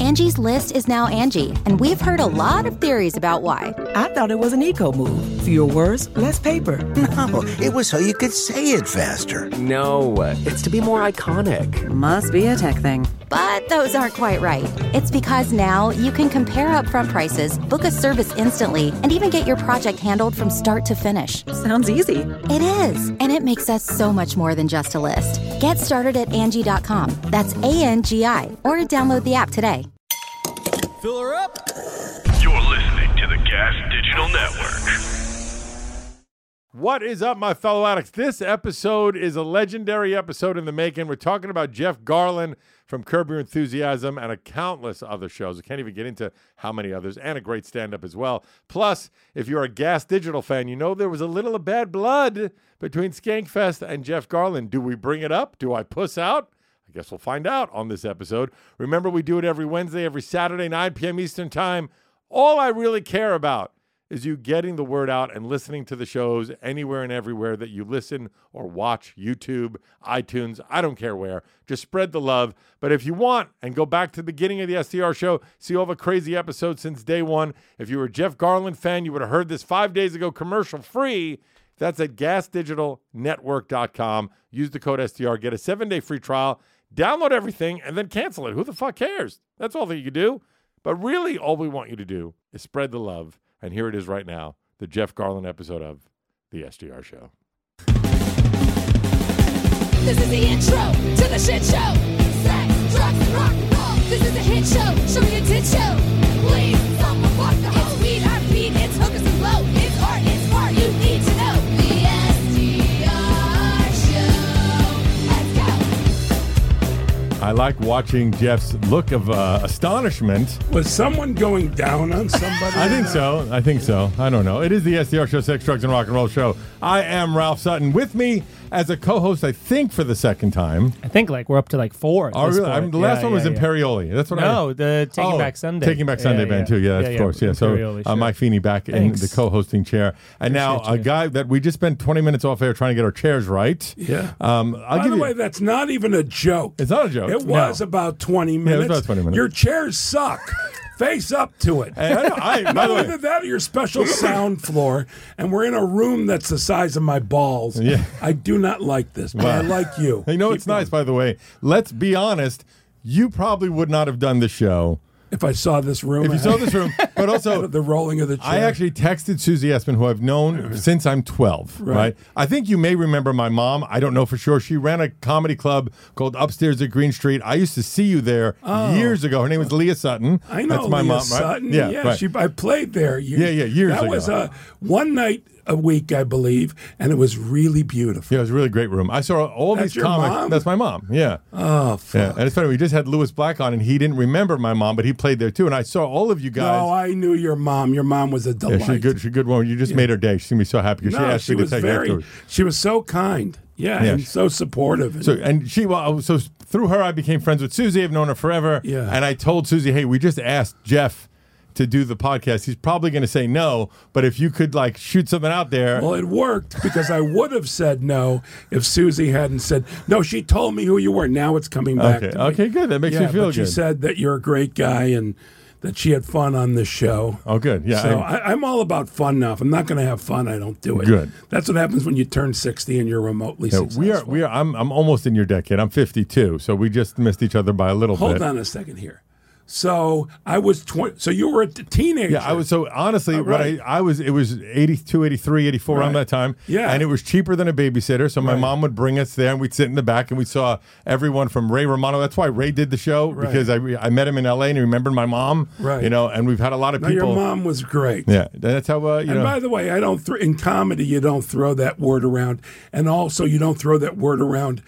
Angie's List is now Angie, and we've heard a lot of theories about why. I thought it was an eco move. Fewer words, less paper. No, it was so you could say it faster. No, it's to be more iconic. Must be a tech thing. But those aren't quite right. It's because now you can compare upfront prices, book a service instantly, and even get your project handled from start to finish. Sounds easy. It is, and it makes us so much more than just a list. Get started at Angie.com. That's ANGI, or download the app today. Fill her up. You're listening to the Gas Digital Network. What is up, my fellow addicts? This episode is a legendary episode in the making. We're talking about Jeff Garlin from Curb Your Enthusiasm and countless other shows. I can't even get into how many others, and a great stand-up as well. Plus, if you're a Gas Digital fan, you know there was a little of bad blood between Skankfest and Jeff Garlin. Do we bring it up? Do I puss out? I guess we'll find out on this episode. Remember, we do it every Wednesday, every Saturday, 9 p.m. Eastern Time. All I really care about is you getting the word out and listening to the shows anywhere and everywhere that you listen or watch, YouTube, iTunes, I don't care where. Just spread the love. But if you want, and go back to the beginning of the SDR show, see all the crazy episodes since day one. If you were a Jeff Garlin fan, you would have heard this 5 days ago, commercial free. That's at gasdigitalnetwork.com. Use the code SDR, get a 7-day free trial, download everything, and then cancel it. Who the fuck cares? That's all that you can do. But really, all we want you to do is spread the love. And here it is right now, the Jeff Garlin episode of The SDR Show. This is the intro to the shit show. Sex, drugs, and rock and roll. This is a hit show. Show me a tit show. Please, someone walk the hole. It's weed, I repeat, it's hookers and blow. It's art, you need to know. The SDR Show. Let's go. I like watching Jeff's look of astonishment. Was someone going down on somebody? I think so. I don't know. It is the SDR Show, Sex, Drugs, and Rock and Roll Show. I am Ralph Sutton. With me as a co-host, I think for the second time. I think we're up to 4. Oh, really? The last one was Imperioli. That's what the Taking Back Sunday. Taking Back Sunday band too. Yeah, of course. Yeah. So Mike Feeney back in the co-hosting chair, and now a guy that we just spent 20 minutes off air trying to get our chairs right. Yeah. By the way, that's not even a joke. It's not a joke. It was about 20 minutes. Yeah, it was about 20 minutes. Your chairs suck. Face up to it. By the way, either that or your special sound floor, and we're in a room that's the size of my balls. Yeah. I do not like this, but I like you. You know, it's nice, by the way. Let's be honest. You probably would not have done the show if I saw this room. If you saw this room, but also the rolling of the chair. I actually texted Susie Essman, who I've known since I'm 12, right? I think you may remember my mom. I don't know for sure. She ran a comedy club called Upstairs at Green Street. I used to see you there years ago. Her name was Leah Sutton. I know That's my Leah mom, Sutton. Right? Yeah, right. I played there. Years ago. That was one night a week, I believe, and it was really beautiful. Yeah, it was a really great room. I saw all That's these your comics. mom? That's my mom. Yeah. Oh, fuck. Yeah. And it's funny. We just had Louis Black on, and he didn't remember my mom, but he played there too. And I saw all of you guys. No, I knew your mom. Your mom was a delight. Yeah, she's a good woman. You just made her day. She's gonna be so happy because she asked me to take her afterwards. She was so kind. Yeah, and so supportive. So through her, I became friends with Susie. I've known her forever. Yeah. And I told Susie, hey, we just asked Jeff to do the podcast. He's probably going to say no, but if you could shoot something out there. Well, it worked because I would have said no if Susie hadn't said, no, she told me who you were. Now it's coming back to me. Okay, good. That makes me feel good. She said that you're a great guy and that she had fun on this show. Oh, good. Yeah. So I'm all about fun now. If I'm not going to have fun, I don't do it. Good. That's what happens when you turn 60 and you're remotely successful. We are. I'm almost in your decade. I'm 52, so we just missed each other by a little bit. Hold on a second here. So I was 20. So you were a teenager. Yeah, I was. So honestly, it was 82, 83, 84 around that time. Yeah. And it was cheaper than a babysitter. So my mom would bring us there and we'd sit in the back and we saw everyone from Ray Romano. That's why Ray did the show because I met him in LA and he remembered my mom. Right. And we've had a lot of people. Your mom was great. Yeah. That's how, And by the way, I don't, in comedy, you don't throw that word around. And also you don't throw that word around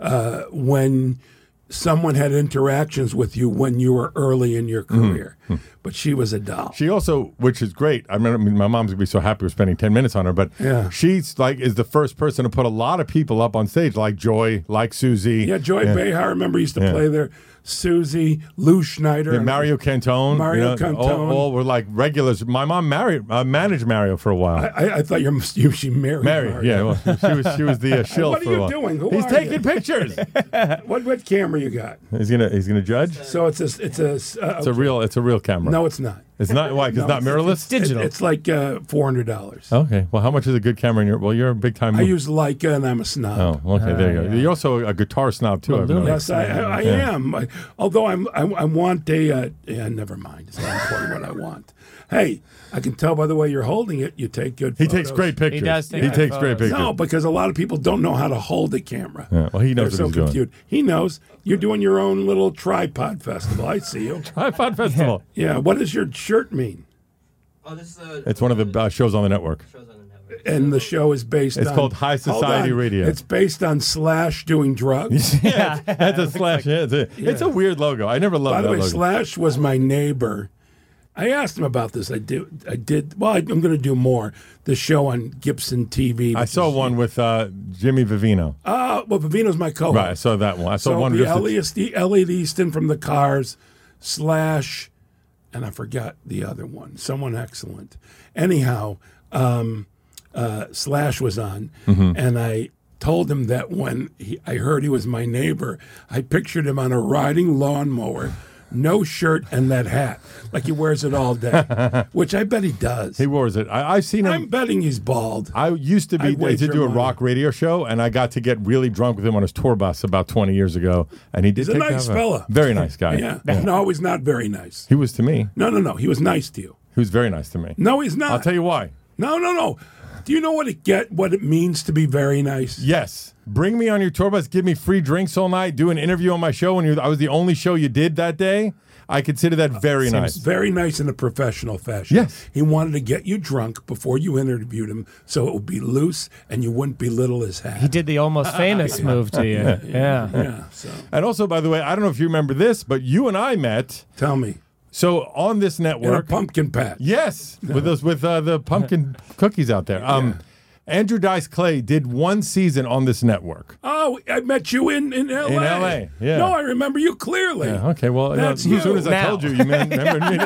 when someone had interactions with you when you were early in your career. Mm-hmm. But she was a doll. She also, which is great. I mean, my mom's going to be so happy we're spending 10 minutes on her, but she's is the first person to put a lot of people up on stage, like Joy, like Susie. Yeah, Joy Behar, I remember used to play there. Susie, Lou Schneider, Yeah, Mario Cantone. Mario Cantone. All were like regulars. My mom managed Mario for a while. I thought she married Mary, Mario. yeah, well, she was the shill What are for a you while. doing? Who He's are taking you? pictures. What camera you got? He's gonna judge. So it's a It's a real camera. No, it's not. It's not. Why? 'Cause it's not mirrorless. It's like $400. Okay. Well, how much is a good camera in your? Well, you're a big time. I use Leica, and I'm a snob. Oh, okay. There you go. yeah. You're also a guitar snob too. I've noticed. Yes, I am. Although I want a. Never mind. It's not important what I want. Hey, I can tell by the way you're holding it. You take good. He photos. takes great pictures. He does take He good takes great photos. pictures. No, because a lot of people don't know how to hold a camera. Yeah, well, he knows They're what so he's doing. confused. He knows. You're doing your own little tripod festival. I see you. Tripod Festival. Yeah. What does your shirt mean? Oh, this is It's one of the shows on the network. And the show is based It's on. called High Hold Society on. Radio. It's based on Slash doing drugs. Yeah, that's a Slash. Yeah, it's a weird logo. I never loved By the that way, logo. Slash was my neighbor. I asked him about this. I did. Well, I'm going to do more. The show on Gibson TV. I saw one with Jimmy Vivino. Well, Vivino's my co-host. Right, I saw that one. I saw So one. the just Elliot Easton from the Cars, Slash, and I forgot the other one. Someone excellent. Anyhow, Slash was on, and I told him that when I heard he was my neighbor, I pictured him on a riding lawnmower, no shirt, and that hat, like he wears it all day, which I bet he does. He wears it. I've seen him. I'm betting he's bald. I used to I'd wager do a money. rock radio show, and I got to get really drunk with him on his tour bus about 20 years ago. And he did He's a take nice have fella. Very nice guy. Yeah. No, he's not very nice. He was to me. No. He was nice to you. He was very nice to me. No, he's not. I'll tell you why. No. Do you know what it means to be very nice? Yes. Bring me on your tour bus. Give me free drinks all night. Do an interview on my show when I was the only show you did that day. I consider that very nice. Very nice in a professional fashion. Yes. He wanted to get you drunk before you interviewed him so it would be loose and you wouldn't belittle his hat. He did the almost famous move to you. Yeah. Yeah. So And also, by the way, I don't know if you remember this, but you and I met. tell me. So on this In a network. pumpkin patch. Yes, with the pumpkin cookies out there. Andrew Dice Clay did one season on this network. Oh, I met you in L.A. In L.A., yeah. No, I remember you clearly. Yeah, okay, well, That's as soon as I now. told you remembered me.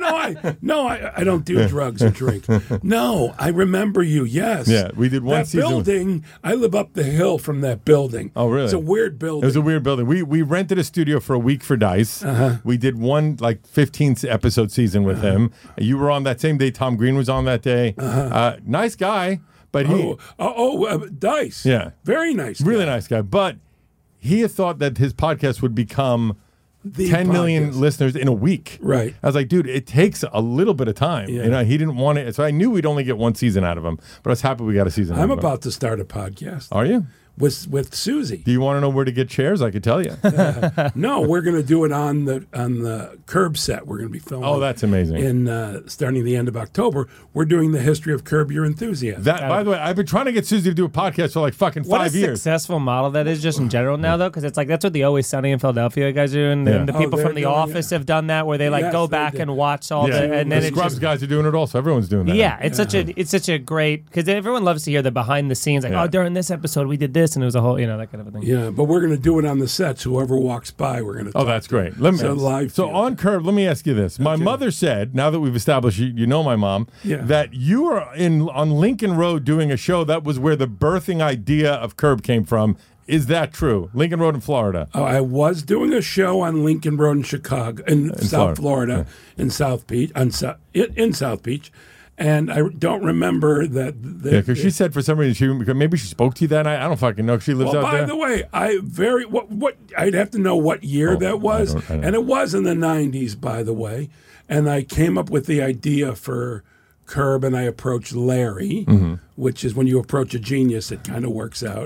I don't do drugs or drink. No, I remember you. Yes. Yeah, we did one that season. building. I live up the hill from that building. Oh, really? It's a weird building. It was a weird building. We rented a studio for a week for Dice. We did one 15th episode season with him. You were on that same day. Tom Green was on that day. Nice guy, but he Dice. Yeah. Very nice. really guy. nice guy. But he had thought that his podcast would become The 10 million podcast. listeners in a week. Right. I was like, dude, it takes a little bit of time. Yeah. He didn't want it. So I knew we'd only get one season out of him. But I was happy we got a season out I'm of him. about to start a podcast Are you? with Susie. Do you want to know where to get chairs? I could tell you. No, we're going to do it on the Curb set. We're going to be filming. Oh, that's amazing. In starting the end of October, we're doing the history of Curb Your Enthusiasm. By the way, I've been trying to get Susie to do a podcast for like fucking What 5 a years. successful model that is just in general now, though, because it's like that's what the Always Sunny in Philadelphia guys are doing. Yeah. And the Oh, people they're from The doing Office have done that, where they Yes, go they back did. and watch all Yeah. the, and then the it's Scrubs just, guys are doing it also. Everyone's doing that. yeah, it's such a great, because everyone loves to hear the behind the scenes, like, Yeah. oh, during this episode we did this, and it was a whole, that kind of a thing. Yeah, but we're going to do it on the sets. Whoever walks by, we're going to. Oh, that's great. Let me, So live so feed. on Curb, let me ask you this. My mother said, now that we've established you know my mom, Yeah. that you were on Lincoln Road doing a show that was where the birthing idea of Curb came from. Is that true? Lincoln Road in Florida. Oh, I was doing a show on Lincoln Road in Chicago, in South Florida, in South Beach, in South Beach, and I don't remember that. Yeah, because she said for some reason maybe she spoke to you that night. I don't fucking know. She lives Well, out by there. the way, what I'd have to know what year that was, I don't. and it was in the '90s, by the way. And I came up with the idea for Curb, and I approached Larry, which is when you approach a genius, it kind of works out.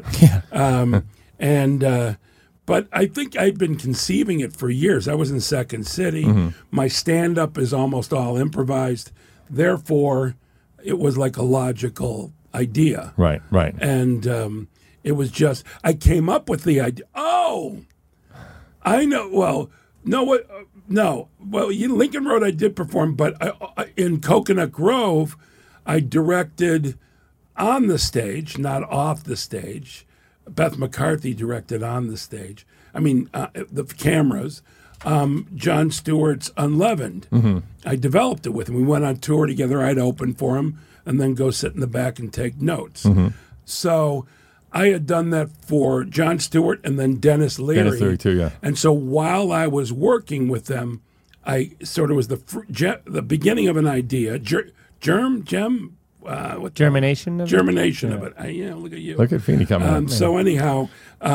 Yeah. But I think I've been conceiving it for years. I was in Second City. My stand-up is almost all improvised. Therefore, it was like a logical idea. Right. And it was just, I came up with the idea. Oh, I know. Well, no, what? No. Well, Lincoln Road I did perform, but in Coconut Grove, I directed on the stage, not off the stage. Beth McCarthy directed on the stage. I mean, the cameras. Jon Stewart's Unleavened. I developed it with him. We went on tour together. I'd open for him and then go sit in the back and take notes. So I had done that for Jon Stewart and then Dennis Leary. Dennis Leary too, yeah. And so while I was working with them, I sort of was the beginning of an idea. Germination of it. Look at you. Look at Feeney coming up. So anyhow,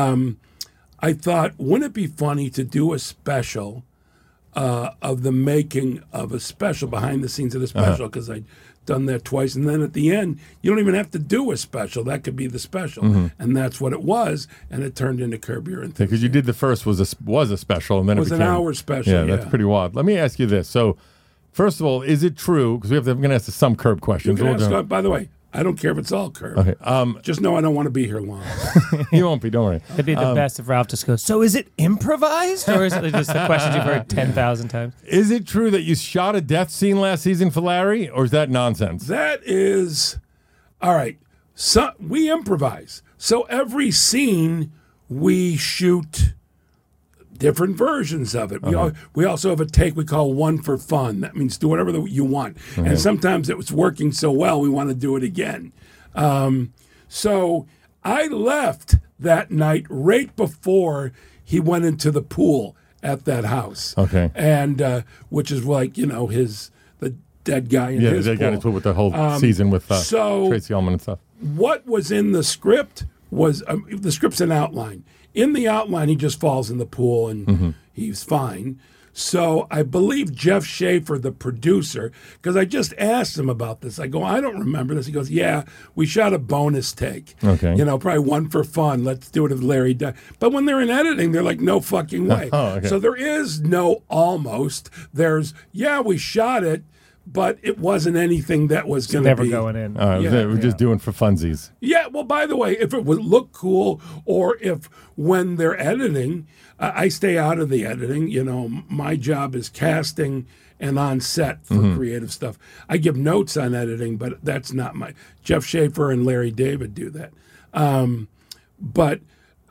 I thought, wouldn't it be funny to do a special of the making of a special, behind the scenes of the special, because I'd done that twice. And then at the end, you don't even have to do a special. That could be the special. And that's what it was. And it turned into Curb Your Enthusiasm. Because you did the first was a special, and then it was became an hour special. Yeah, that's pretty wild. Let me ask you this. So, first of all, is it true? Because I'm going to ask some Curb questions. You can ask, by the way, I don't care if it's all Curb. Okay. Just know I don't want to be here long. You won't be, don't worry. It'd be the best if Ralph just goes, so is it improvised? Or is it just the questions you've heard 10,000 times? Is it true that you shot a death scene last season for Larry, or is that nonsense? That is, all right. So we improvise. So every scene we shoot different versions of it. We also have a take we call one for fun. That means do whatever you want. And sometimes it was working so well, we want to do it again. So I left that night right before he went into the pool at that house. Okay. And which is like, the dead guy in his the dead guy in his pool with the whole season with Tracy Ullman and stuff. What was in the script was, the script's an outline. In the outline, he just falls in the pool and he's fine. So I believe Jeff Schaefer, the producer, because I just asked him about this. I go, I don't remember this. He goes, yeah, we shot a bonus take. Okay. Probably one for fun. Let's do it if Larry died. But when they're in editing, they're like, no fucking way. Okay. So there is no almost. There's, we shot it, but it wasn't anything that was going to be. Never going in. We're just doing for funsies. Yeah, well, by the way, if it would look cool, or if when they're editing, I stay out of the editing. My job is casting and on set for creative stuff. I give notes on editing, but that's not my. Jeff Schaefer and Larry David do that. But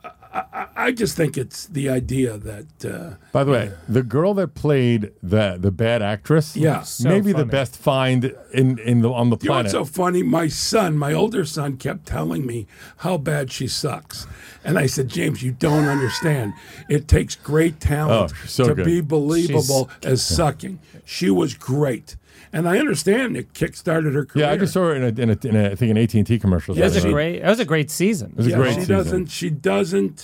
I just think it's the idea that. By the way, the girl that played the bad actress, maybe the best find on the You know planet. what's so funny? My older son, kept telling me how bad she sucks, and I said, James, you don't understand. It takes great talent to be believable as sucking. She was great. And I understand it kickstarted her career. Yeah, I just saw her in I think an AT&T commercial. That was a great season. It was a great season. She doesn't.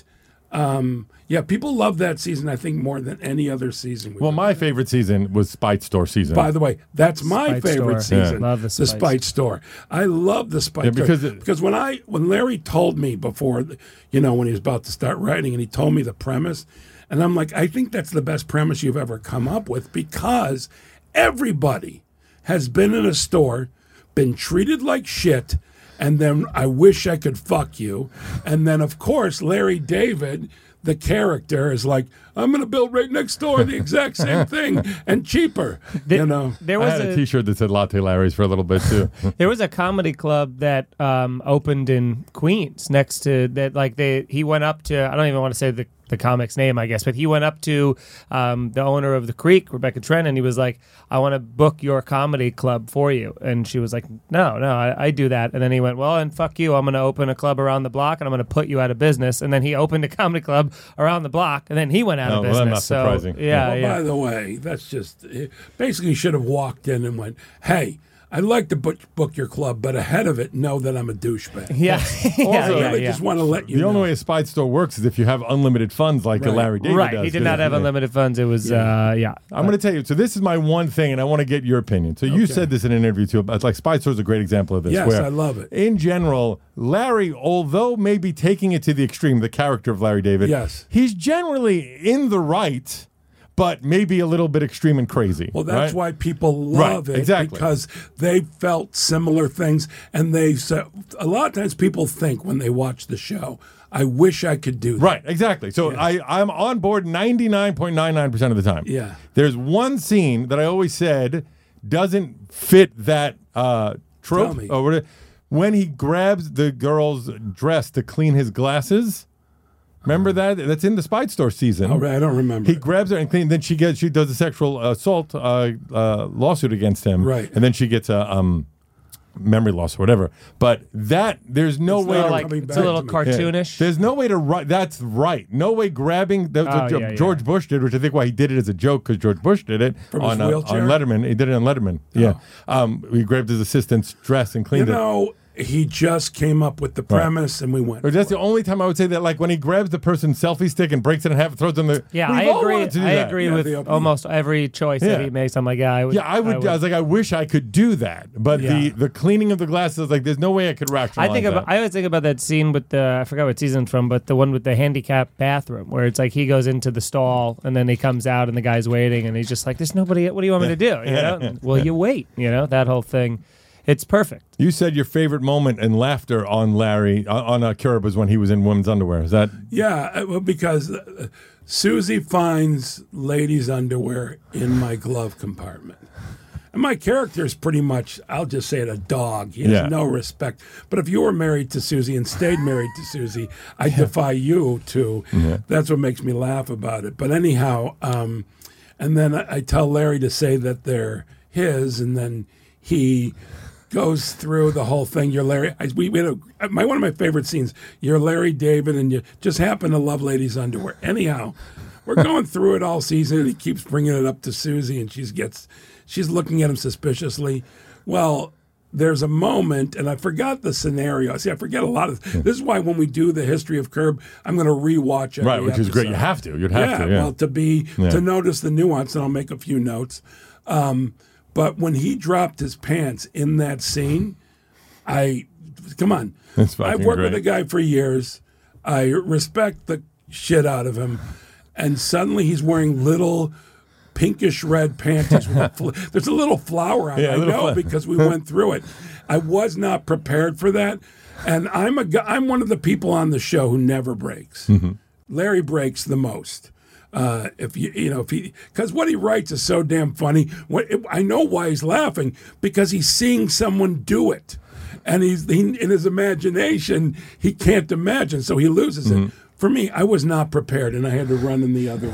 People love that season, I think, more than any other season. Well, my favorite season was Spite Store season. By the way, that's my favorite season. Love the Spite Store. I love the Spite Store. Because when Larry told me before, when he was about to start writing, and he told me the premise, and I'm like, I think that's the best premise you've ever come up with, because everybody has been in a store, been treated like shit, and then I wish I could fuck you. And then, of course, Larry David, the character, is like, I'm going to build right next door the exact same thing and cheaper. There was I had a T-shirt that said Latte Larry's for a little bit, too. There was a comedy club that opened in Queens next to that. He went up to, I don't even want to say the comic's name, I guess, but he went up to the owner of the Creek, Rebecca Trent, and he was like, I want to book your comedy club for you. And she was like, no, I do that. And then he went, well, and fuck you, I'm going to open a club around the block and I'm going to put you out of business. And then he opened a comedy club around the block, and then he went out of business. Well, that's not surprising. By the way, that's just, basically should have walked in and went, hey, I'd like to book your club, but ahead of it, know that I'm a douchebag. Yeah. I just want to let you know. The only way a Spite Store works is if you have unlimited funds like Larry David does. Right, he did not have unlimited funds. It was, I'm going to tell you, so this is my one thing, and I want to get your opinion. So you said this in an interview, too. It's like Spite Store is a great example of this. Yes, I love it. In general, Larry, although maybe taking it to the extreme, the character of Larry David, he's generally in the right, but maybe a little bit extreme and crazy. Well, that's why people love it, because they felt similar things. And they said, a lot of times people think when they watch the show, I wish I could do that. Right, exactly. So I'm on board 99.99% of the time. Yeah. There's one scene that I always said doesn't fit that trope. Tell me. Or when he grabs the girl's dress to clean his glasses. Remember that? That's in the Spide Store season. Oh, I don't remember. He grabs her and clean. Then she does a sexual assault lawsuit against him. Right. And then she gets a memory loss or whatever. But there's no way to like it's a little cartoonish. There's no way to write. That's right. No way grabbing. That's what George Bush did, which I think why he did it as a joke because George Bush did it on Letterman. He did it on Letterman. Yeah. He grabbed his assistant's dress and cleaned it. He just came up with the premise, and we went. But that's the only time I would say that, like when he grabs the person's selfie stick and breaks it in half and throws it in the. Yeah, I agree. I agree with almost every choice that he makes. I'm like, I would. I was like, I wish I could do that, but the cleaning of the glasses, like, there's no way I could rationalize. I always think about that scene with I forgot what season it's from, but the one with the handicapped bathroom where it's like he goes into the stall and then he comes out and the guy's waiting and he's just like, "There's nobody. What do you want me to do?" You know? Well, you wait. You know, that whole thing. It's perfect. You said your favorite moment and laughter on Larry on Curb was when he was in women's underwear. Is that? Yeah, well, because Susie finds ladies' underwear in my glove compartment. And my character is pretty much, I'll just say it, a dog. He has no respect. But if you were married to Susie and stayed married to Susie, I defy you to. Yeah. That's what makes me laugh about it. But anyhow, and then I tell Larry to say that they're his, and then he goes through the whole thing. You're Larry. We had one of my favorite scenes. You're Larry David, and you just happen to love ladies' underwear. Anyhow, we're going through it all season, and he keeps bringing it up to Susie, and she's looking at him suspiciously. Well, there's a moment, and I forgot the scenario. See, I forget a lot of this is why when we do the history of Curb, I'm going to rewatch it. Right, which is great. You have to. You'd have to. Yeah. Well, to notice the nuance, and I'll make a few notes. But when he dropped his pants in that scene, come on. I've worked with a guy for years. I respect the shit out of him. And suddenly he's wearing little pinkish red panties. There's a little flower on it. I know because we went through it. I was not prepared for that. And I'm one of the people on the show who never breaks. Mm-hmm. Larry breaks the most. Because what he writes is so damn funny. I know why he's laughing, because he's seeing someone do it, and in his imagination he can't imagine, so he loses it. For me, I was not prepared, and I had to run in the other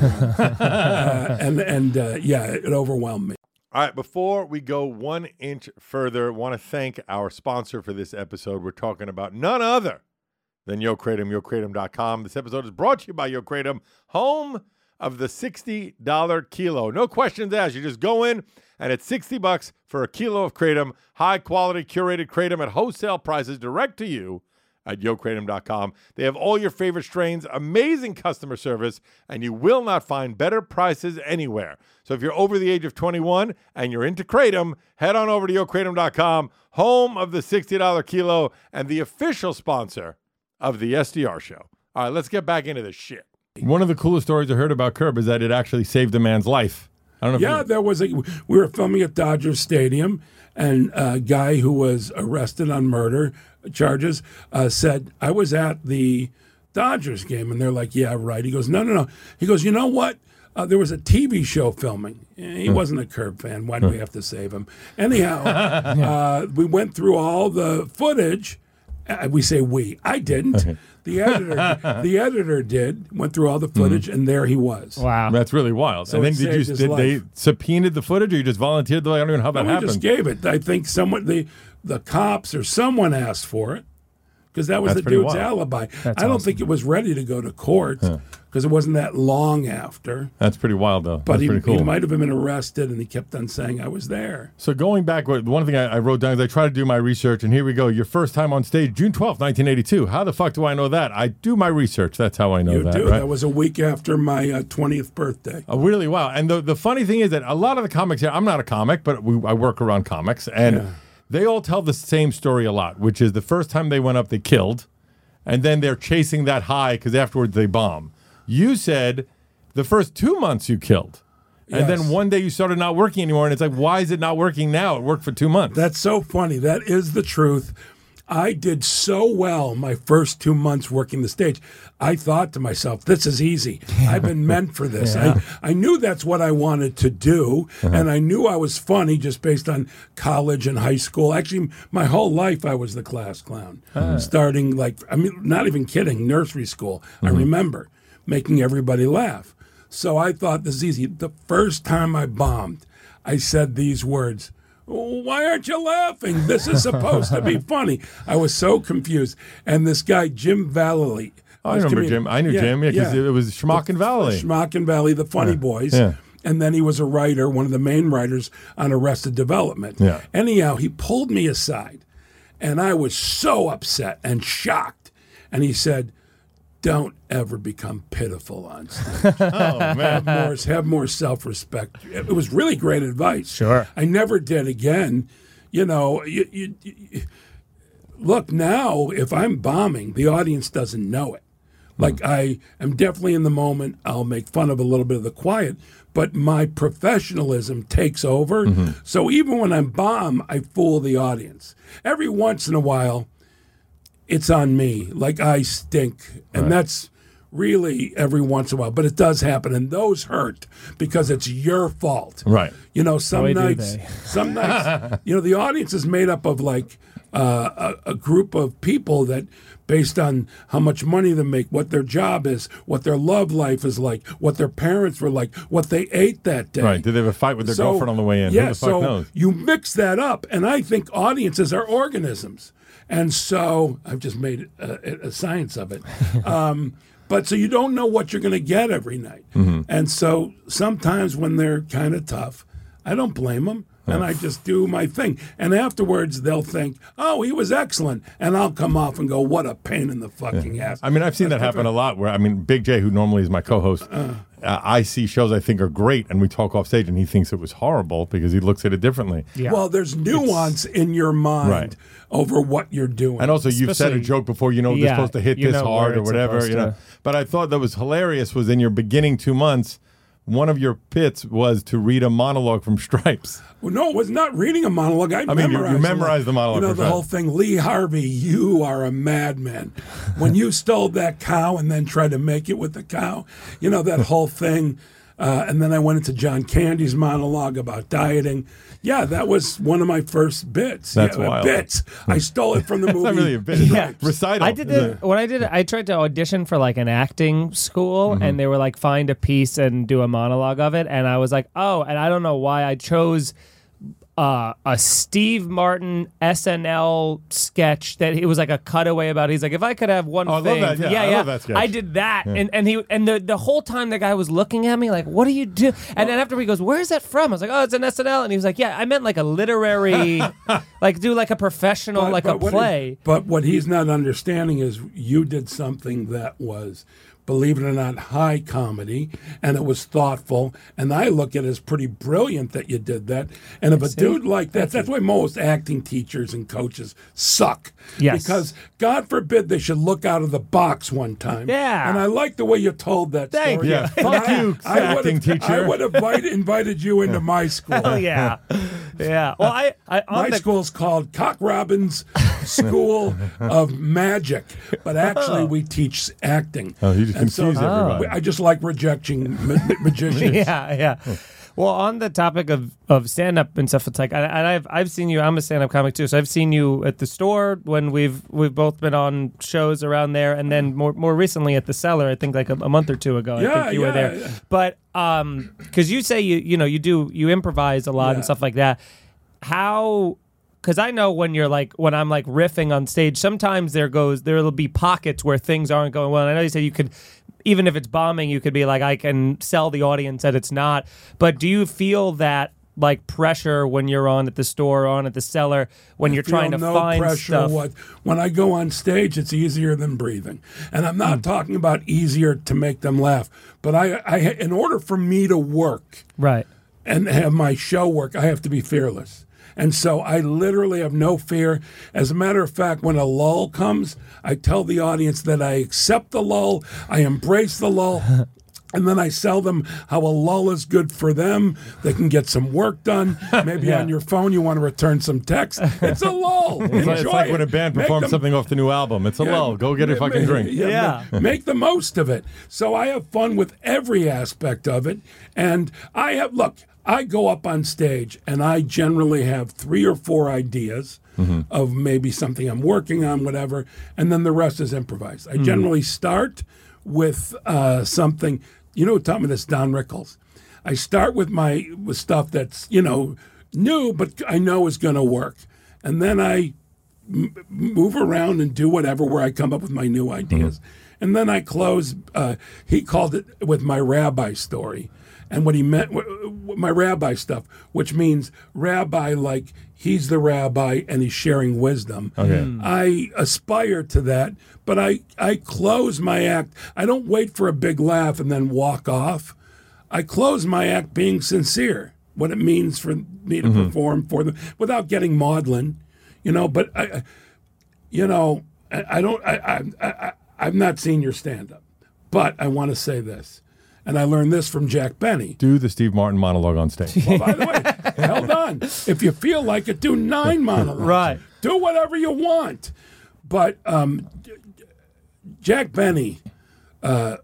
one, it overwhelmed me. All right, before we go 1 inch further, I want to thank our sponsor for this episode. We're talking about none other than Yo Kratom, YoKratom.com. This episode is brought to you by Yo Kratom, home of the $60 kilo. No questions asked. You just go in, and it's $60 for a kilo of Kratom, high-quality curated Kratom at wholesale prices direct to you at YoKratom.com. They have all your favorite strains, amazing customer service, and you will not find better prices anywhere. So if you're over the age of 21 and you're into Kratom, head on over to YoKratom.com, home of the $60 kilo and the official sponsor of the SDR show. All right, let's get back into this shit. One of the coolest stories I heard about Curb is that it actually saved a man's life. I don't know. We were filming at Dodger Stadium, and a guy who was arrested on murder charges said, "I was at the Dodgers game," and they're like, "Yeah, right." He goes, "No." He goes, "You know what? There was a TV show filming." He wasn't a Curb fan. Why do we have to save him? Anyhow, we went through all the footage. We say we. I didn't. The editor did. Went through all the footage, and there he was. Wow, that's really wild. So and then did they subpoenaed the footage, or you just volunteered? I don't even know how that happened. We just gave it. I think the cops or someone asked for it, because that was the dude's alibi. I don't think it was ready to go to court because it wasn't that long after. That's pretty wild, though. But he might have been arrested, and he kept on saying, "I was there." So going back, one thing I wrote down is I tried to do my research, and here we go. Your first time on stage, June 12th, 1982. How the fuck do I know that? I do my research. That's how I know that. You do. Right? That was a week after my 20th birthday. Oh, really? Wow. And the funny thing is that a lot of the comics here, I'm not a comic, but I work around comics, and they all tell the same story a lot, which is the first time they went up, they killed, and then they're chasing that high because afterwards they bomb. You said the first 2 months you killed. And then one day you started not working anymore, and it's like, why is it not working now? It worked for 2 months. That's so funny. That is the truth. I did so well my first 2 months working the stage. I thought to myself, this is easy. I've been meant for this. I knew that's what I wanted to do, and I knew I was funny just based on college and high school. Actually, my whole life I was the class clown, starting not even kidding, nursery school. I remember making everybody laugh. So I thought this is easy. The first time I bombed, I said these words, "Why aren't you laughing? This is supposed to be funny." I was so confused. And this guy, Jim Vallely. I remember Jim. I knew Jim because it was Schmock and Valley. Schmock and Valley, the Funny Boys. Yeah. And then he was a writer, one of the main writers on Arrested Development. Yeah. Anyhow, he pulled me aside, and I was so upset and shocked. And he said, "Don't ever become pitiful on stage. Oh, man. Have more self-respect." It was really great advice. Sure. I never did again. You know, look, now, if I'm bombing, the audience doesn't know it. Like, I am definitely in the moment. I'll make fun of a little bit of the quiet, but my professionalism takes over. So even when I'm bomb, I fool the audience. Every once in a while, it's on me. Like, I stink. And that's really every once in a while. But it does happen. And those hurt because it's your fault. Right. You know, some nights, you know, the audience is made up of like a group of people that, based on how much money they make, what their job is, what their love life is like, what their parents were like, what they ate that day. Right. Did they have a fight with their girlfriend on the way in? Yeah, Who the fuck knows? You mix that up, and I think audiences are organisms. And so I've just made a science of it. But so you don't know what you're going to get every night. And so sometimes when they're kind of tough, I don't blame them. And I just do my thing. And afterwards, they'll think, "Oh, he was excellent." And I'll come off and go, "What a pain in the fucking ass." I mean, I've seen that happen a lot where, Big J, who normally is my co-host, I see shows I think are great, and we talk off stage, and he thinks it was horrible because he looks at it differently. Yeah. Well, there's nuance in your mind over what you're doing. And also, you've said a joke before, they're supposed to hit this hard or whatever, But I thought that was hilarious was in your beginning 2 months, one of your bits was to read a monologue from Stripes. Well, no, it was not reading a monologue. I mean, you memorized the monologue. You know, the whole thing. Lee Harvey, you are a madman. When you stole that cow and then tried to make it with the cow, you know, that whole thing. And then I went into John Candy's monologue about dieting. Yeah, that was one of my first bits. That's wild. Bits. I stole it from the movie. Not really a bit. Recital. I did I tried to audition for like an acting school, and they were like, find a piece and do a monologue of it. And I was like, oh, and I don't know why I chose a Steve Martin SNL sketch that it was like a cutaway about. He's like, if I could have one thing, I love that. Yeah, I love that sketch. I did that, and the whole time the guy was looking at me like, what do you do? And then after he goes, where's that from? I was like, oh, it's an SNL, and he was like, yeah, I meant like a literary, like do like a professional, a play. But what he's not understanding is you did something that was, believe it or not, high comedy, and it was thoughtful. And I look at it as pretty brilliant that you did that. And if a dude like that's why most acting teachers and coaches suck. Yes. Because God forbid they should look out of the box one time. Yeah. And I like the way you told that Thank story. you. Yeah, fuck you, acting teacher. I would have invited you into my school. Oh yeah, yeah. Well, my school's called Cock Robin's School of Magic, but actually we teach acting. Oh, you just confuse everybody. I just like rejecting magicians. Yeah. Well, on the topic of stand-up and stuff, it's like I've seen you. I'm a stand-up comic too, so I've seen you at the store when we've both been on shows around there, and then more recently at the Cellar. I think like a month or two ago. I think you were there. Yeah. But because you say you improvise a lot and stuff like that. How? Because I know when I'm like riffing on stage, sometimes there'll be pockets where things aren't going well. And I know you said you could, even if it's bombing, you could be like, I can sell the audience that it's not. But do you feel that like pressure when you're on at the store or on at the Cellar when you're trying to find pressure. stuff? When I go on stage, it's easier than breathing. And I'm not talking about easier to make them laugh. But I in order for me to work and have my show work, I have to be fearless. And so I literally have no fear. As a matter of fact, when a lull comes, I tell the audience that I accept the lull, I embrace the lull, And then I sell them how a lull is good for them. They can get some work done. Maybe on your phone you want to return some text. It's a lull. It's like when a band performs something off the new album. It's a lull. Go get a fucking drink. Make the most of it. So I have fun with every aspect of it. And I go up on stage and I generally have 3 or 4 ideas of maybe something I'm working on, whatever, and then the rest is improvised. I generally start with something. You know who taught me this? Don Rickles. I start with stuff that's, new, but I know is going to work. And then I move around and do whatever where I come up with my new ideas. And then I close, he called it with my rabbi story. And what he meant, my rabbi stuff, which means rabbi like he's the rabbi and he's sharing wisdom. Okay. I aspire to that, but I close my act. I don't wait for a big laugh and then walk off. I close my act being sincere, what it means for me to perform for them without getting maudlin, But I've not seen your stand-up, but I want to say this. And I learned this from Jack Benny. Do the Steve Martin monologue on stage. Well, by the way, hold on. If you feel like it, do 9 monologues. Right. Do whatever you want. But Jack Benny, I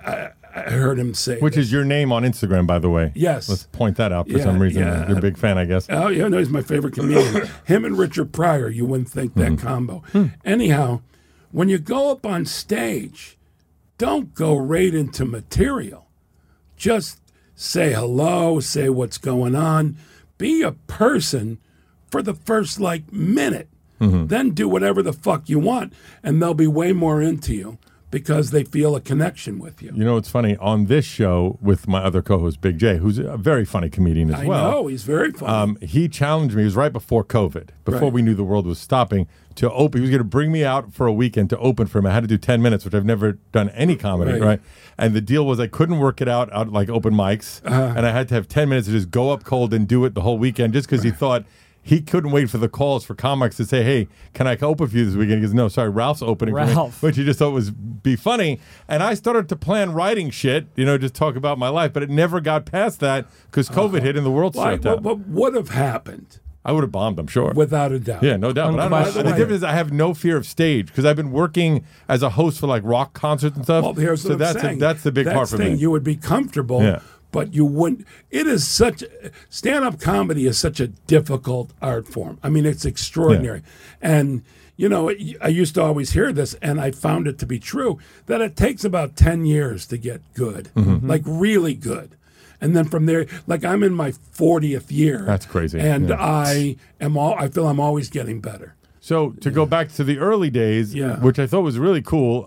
heard him say Which is your name on Instagram, by the way. Yes. Let's point that out for some reason. yeah. You're a big fan, I guess. Oh, yeah, no, he's my favorite comedian. Him and Richard Pryor, you wouldn't think that combo. Anyhow, when you go up on stage, don't go right into material. Just say hello, say what's going on. Be a person for the first minute. Then do whatever the fuck you want, and they'll be way more into you because they feel a connection with you. You know, it's funny. On this show with my other co-host, Big J, who's a very funny comedian as well. I know, he's very funny. He challenged me. It was right before COVID, before we knew the world was stopping, to open. He was going to bring me out for a weekend to open for him. I had to do 10 minutes, which I've never done any comedy, right? And the deal was I couldn't work it out like open mics, and I had to have 10 minutes to just go up cold and do it the whole weekend just because he thought he couldn't wait for the calls for comics to say, hey, can I open for you this weekend? He goes, no, sorry, Ralph's opening for me, which he just thought was be funny. And I started to plan writing shit, just talk about my life, but it never got past that because COVID hit and the world shut down. What would have happened? I would have bombed, I'm sure. Without a doubt. Yeah, no doubt. But the difference is I have no fear of stage because I've been working as a host for rock concerts and stuff. Well, here's what I'm saying. That's the big part for me. You would be comfortable, but you wouldn't. It is stand-up comedy is such a difficult art form. I mean, it's extraordinary. And, I used to always hear this, and I found it to be true, that it takes about 10 years to get good, really good. And then from there, I'm in my 40th year. That's crazy. And I feel I'm always getting better. So to go back to the early days, which I thought was really cool,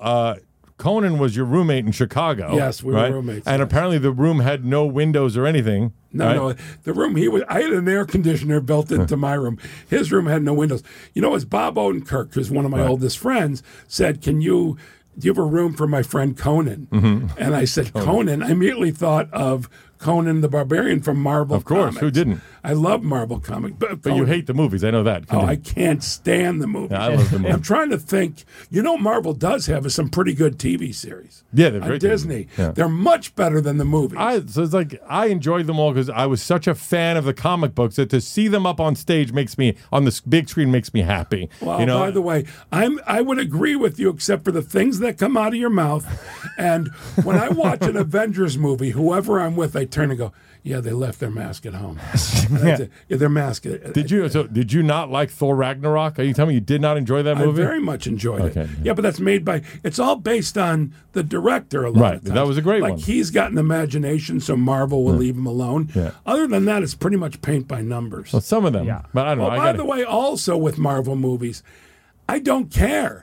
Conan was your roommate in Chicago. Yes, we were roommates. And apparently the room had no windows or anything. No, the room I had an air conditioner built into my room. His room had no windows. As Bob Odenkirk, who's one of my oldest friends, said, do you have a room for my friend Conan? And I said, Conan. I immediately thought of Conan the Barbarian from Marvel Of course, Comics. Who didn't? I love Marvel Comics. But you hate the movies, I know that. I can't stand the movies. Yeah, I love the movies. I'm trying to think. Marvel does have some pretty good TV series. Yeah, they're on great. Disney. Yeah. They're much better than the movies. So it's I enjoyed them all because I was such a fan of the comic books that to see them up on stage on the big screen makes me happy. Well, by the way, I would agree with you except for the things that come out of your mouth. And when I watch an Avengers movie, whoever I'm with, I turn and go, yeah, they left their mask at home. Their mask. Did you not like Thor Ragnarok? Are you telling me you did not enjoy that movie? I very much enjoyed it. Yeah, but that's it's all based on the director a lot of times. That was a great one. He's got an imagination, so Marvel will leave him alone. Yeah. Other than that, it's pretty much paint by numbers. Well, some of them. Yeah. But I don't know. By the way, also with Marvel movies, I don't care.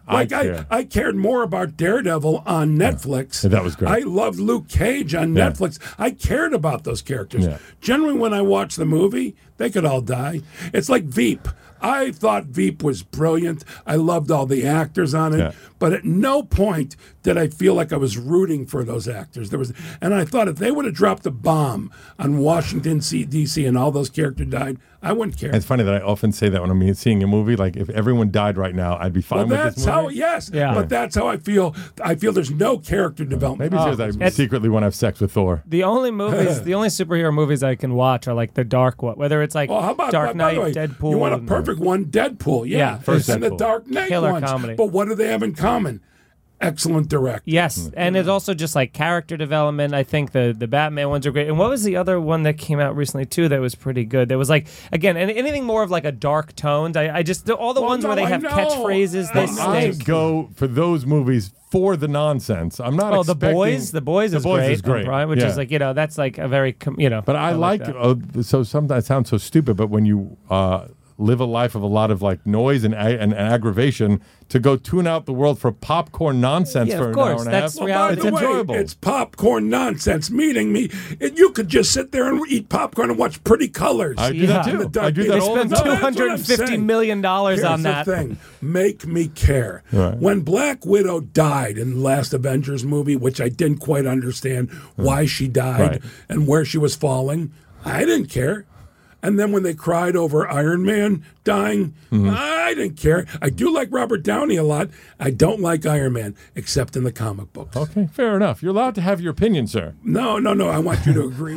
I cared more about Daredevil on Netflix. That was great. I loved Luke Cage on Netflix. I cared about those characters. Generally, when I watch the movie, they could all die. It's like Veep. I thought Veep was brilliant. I loved all the actors on it. But at no point did I feel like I was rooting for those actors. And I thought if they would have dropped a bomb on Washington, D.C., and all those characters died, I wouldn't care. It's funny that I often say that when I'm seeing a movie. If everyone died right now, I'd be fine with this movie. Oh yes, Yeah. but that's how I feel. I feel there's no character development. Maybe it's because I secretly want to have sex with Thor. The only movies, the only superhero movies I can watch are like the dark one, whether it's like Well, how about Dark by the Knight, way, Deadpool. You want a and- perfect one? Deadpool, Yeah, first and the Deadpool. Dark Knight Killer ones. comedy. But what do they have in common? Excellent director. Yes, and it's also just like character development. I think the Batman ones are great. And what was the other one that came out recently too that was pretty good? There was like again anything more of like a dark tones. I just all the ones where they have catchphrases. They I stink. go for those movies for the nonsense. I'm not. Oh, expecting, The Boys is great. On Prime, which yeah. is like that's like a very But I like that. so sometimes it sounds so stupid. But when you live a life of a lot of like noise and aggravation, to go tune out the world for popcorn nonsense Yeah, for of an course. hour and That's a half, reality. it's By the way, enjoyable. it's popcorn nonsense. Meaning me, you could just sit there and eat popcorn and watch pretty colors. I do that Yeah. too. I do that They all the spent time. That's what I'm $250 saying. million Here's on the that. thing. Make me care. Right. When Black Widow died in the last Avengers movie, which I didn't quite understand why she died Right. and where she was falling, I didn't care. And then when they cried over Iron Man dying, I didn't care. I do like Robert Downey a lot. I don't like Iron Man, except in the comic books. Okay, fair enough. You're allowed to have your opinion, sir. No. I want you to agree.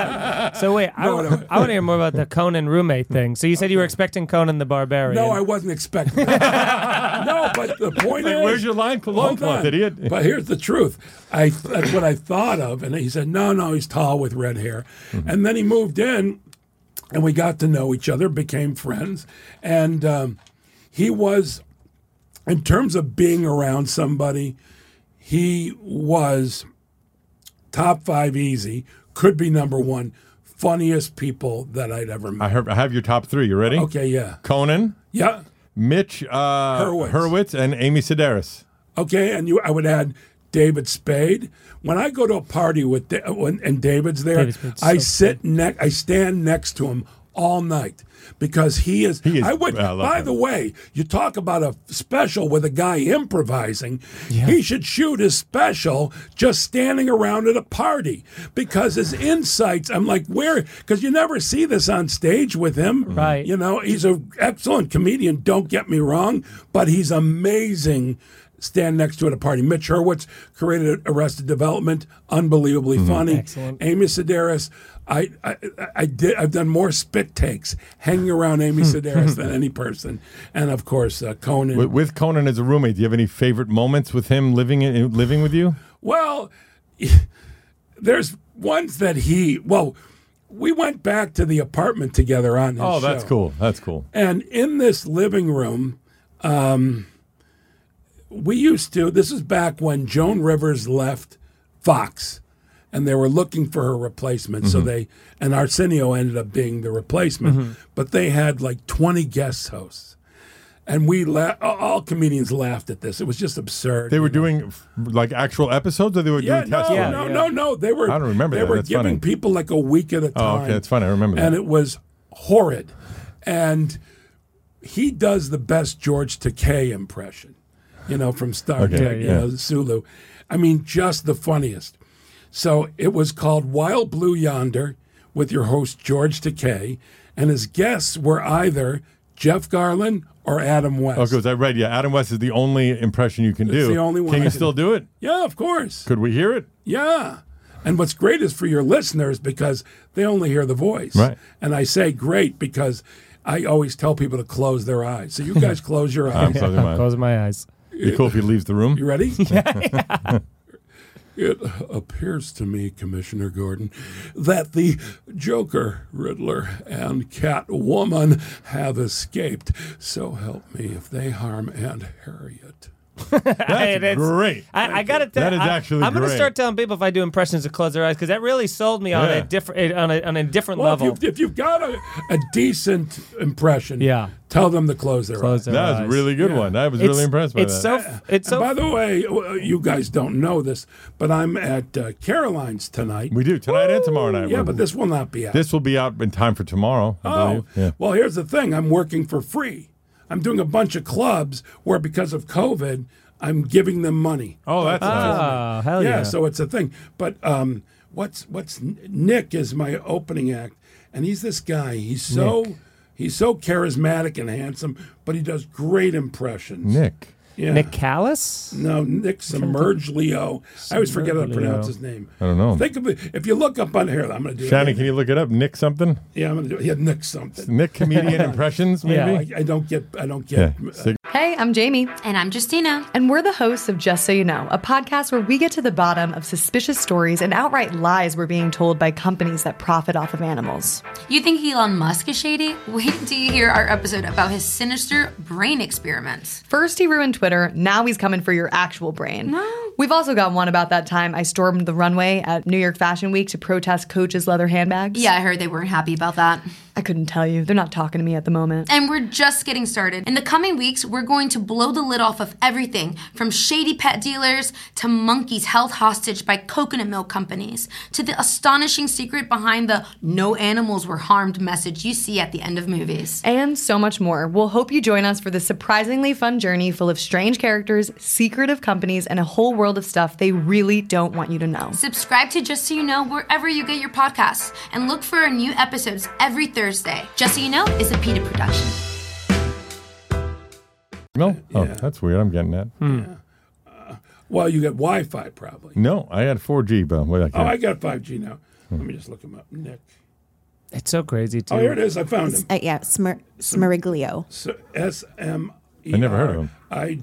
So wait, I want to hear more about the Conan roommate thing. So you said you were expecting Conan the Barbarian. No, I wasn't expecting that. No, but the point is... Where's your loincloth, Hold on. idiot? But here's the truth. That's what I thought of. And he said, no, he's tall with red hair. And then he moved in, and we got to know each other, became friends. And he was, in terms of being around somebody, he was top 5 easy, could be number 1, funniest people that I'd ever met. I have your top 3. You ready? Okay, yeah. Conan, Yeah. Mitch Hurwitz, and Amy Sedaris. Okay, and I would add David Spade. When I go to a party and David's there, David Spade's I so I stand next to him all night because he is. I By love the him. way, you talk about a special with a guy improvising. He should shoot his special just standing around at a party because his insights. I'm like, where? Because you never see this on stage with him. Right. You know, he's an excellent comedian. Don't get me wrong, but he's amazing. Stand next to at a party. Mitch Hurwitz created Arrested Development, unbelievably funny. Excellent. Amy Sedaris, I've done more spit takes hanging around Amy Sedaris than any person, and of course Conan. With Conan as a roommate, do you have any favorite moments with him living with you? Well, there's ones that we went back to the apartment together on his show. That's cool. That's cool. And in this living room, we used to, this is back when Joan Rivers left Fox and they were looking for her replacement. So and Arsenio ended up being the replacement, but they had like 20 guest hosts. And all comedians laughed at this. It was just absurd. They were doing like actual episodes, or they were doing test runs? No. They were. I don't remember They that. were That's giving funny. people like a week at a time. Oh, okay, that's funny. I remember that. And it was horrid. And he does the best George Takei impression, from Star Okay, Trek, Sulu. I mean, just the funniest. So it was called Wild Blue Yonder with your host George Takei, and his guests were either Jeff Garlin or Adam West. Oh, because I read, Adam West is the only impression you can do. It's the only one Can I you can still do it? Yeah, of course. Could we hear it? Yeah. And what's great is for your listeners because they only hear the voice. Right. And I say great because I always tell people to close their eyes. So you guys close your I'm eyes. closing mine. Close my eyes. Be cool if he leaves the room. You ready? It appears to me, Commissioner Gordon, that the Joker, Riddler, and Catwoman have escaped. So help me if they harm Aunt Harriet. That's great. I got to tell That is actually I'm going to great. start telling people if I do impressions to close their eyes because that really sold me on Yeah. a different on a different Well, level. if you've got a decent impression, Yeah. tell them to close their Close eyes. their That was a eyes. really good one. I was really impressed by it's that. It's so. By the way, you guys don't know this, but I'm at Caroline's tonight. We do tonight and tomorrow night. Yeah, but this will not be out. This will be out in time for tomorrow, I believe. Yeah. Well, here's the thing. I'm working for free. I'm doing a bunch of clubs where because of COVID, I'm giving them money. Oh, that's nice. Hell yeah. So it's a thing. But what's Nick is my opening act, and he's this guy. He's so charismatic and handsome, but he does great impressions. Nick. Yeah. Nick Callis? No, Nick Submerglio. I always forget how to pronounce his name. I don't know. Think of it. If you look up on here, I'm going to do it. Shannon, can you look it up? Nick something? Yeah, I'm going to do it. Yeah, Nick something. Nick comedian impressions, maybe? I don't get. Yeah. Hey, I'm Jamie. And I'm Justina. And we're the hosts of Just So You Know, a podcast where we get to the bottom of suspicious stories and outright lies we're being told by companies that profit off of animals. You think Elon Musk is shady? Wait till you hear our episode about his sinister brain experiments. First he ruined Twitter, now he's coming for your actual brain. No. We've also got one about that time I stormed the runway at New York Fashion Week to protest Coach's leather handbags. Yeah, I heard they weren't happy about that. I couldn't tell you. They're not talking to me at the moment. And we're just getting started. In the coming weeks, we're going to blow the lid off of everything from shady pet dealers to monkeys held hostage by coconut milk companies to the astonishing secret behind the no animals were harmed message you see at the end of movies. And so much more. We'll hope you join us for this surprisingly fun journey full of strange characters, secretive companies, and a whole world of stuff they really don't want you to know. Subscribe to Just So You Know wherever you get your podcasts and look for our new episodes every Thursday. Just So You Know is a PETA production. No? Oh, that's weird. I'm getting that. Well, you get Wi-Fi probably. No, I had 4G, but I got 5G now. Let me just look him up. Nick. It's so crazy, too. Oh, here it is. I found him. Smiriglio. S-M-E-R-I-G-L-I-O. I never heard of him.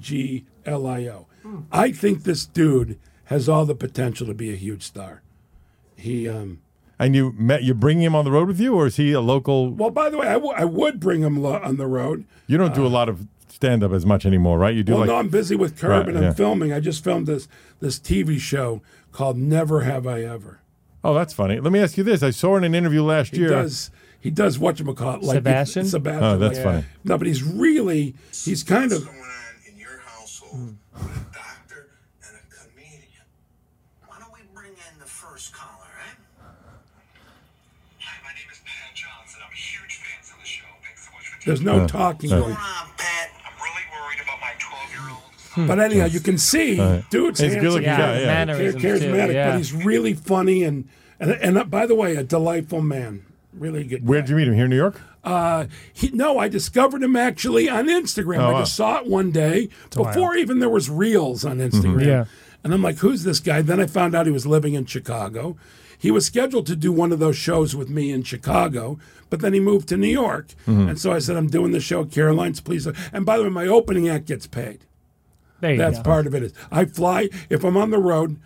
I think this dude has all the potential to be a huge star. He... And you bring him on the road with you, or is he a local? Well, by the way, I would bring him on the road. You don't do a lot of stand-up as much anymore, right? You do. Well, no, I'm busy with Curb, and I'm filming. I just filmed this TV show called Never Have I Ever. Oh, that's funny. Let me ask you this: I saw in an interview last year. He does whatchamacallit, like Sebastian. Sebastian. Oh, that's funny. No, but he's kind of. In your household, with a doctor and a comedian. Why don't we bring in the first caller, eh? Hi, my name is Pat Johnson. I'm a huge fan of the show. Thanks so much for There's no talking. What's going on, Pat? I'm really worried about my 12-year-old. But anyhow, you can see, dude's He's a handsome, good-looking guy, charismatic, but he's really funny and by the way, a delightful man. Really good. Where'd you meet him? Here in New York? I discovered him actually on Instagram. I just saw it one day before even there was Reels on Instagram. Yeah. And I'm like, who's this guy? Then I found out he was living in Chicago. He was scheduled to do one of those shows with me in Chicago, but then he moved to New York. And so I said, I'm doing the show at Caroline's, please. And by the way, my opening act gets paid. That's part of it. I fly, if I'm on the road,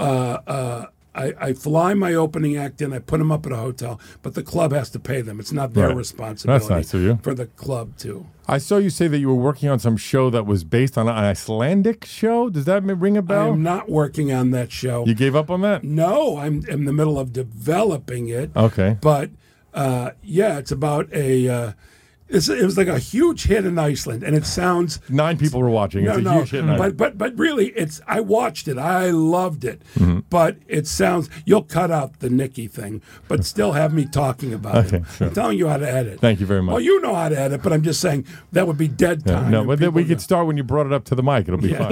I fly my opening act in, I put them up at a hotel, but the club has to pay them. It's not their responsibility. That's nice of you. For the club, too. I saw you say that you were working on some show that was based on an Icelandic show. Does that ring a bell? I'm not working on that show. You gave up on that? No, I'm in the middle of developing it. Okay. But, it's about a... It was like a huge hit in Iceland, and it sounds 9 people were watching. It's a huge hit. In Iceland. But really, I watched it. I loved it. But it sounds you'll cut out the Nicky thing, but still have me talking about it. Sure. I'm telling you how to edit. Thank you very much. Well, you know how to edit, but I'm just saying that would be dead time. No, but then we could start when you brought it up to the mic. It'll be fun.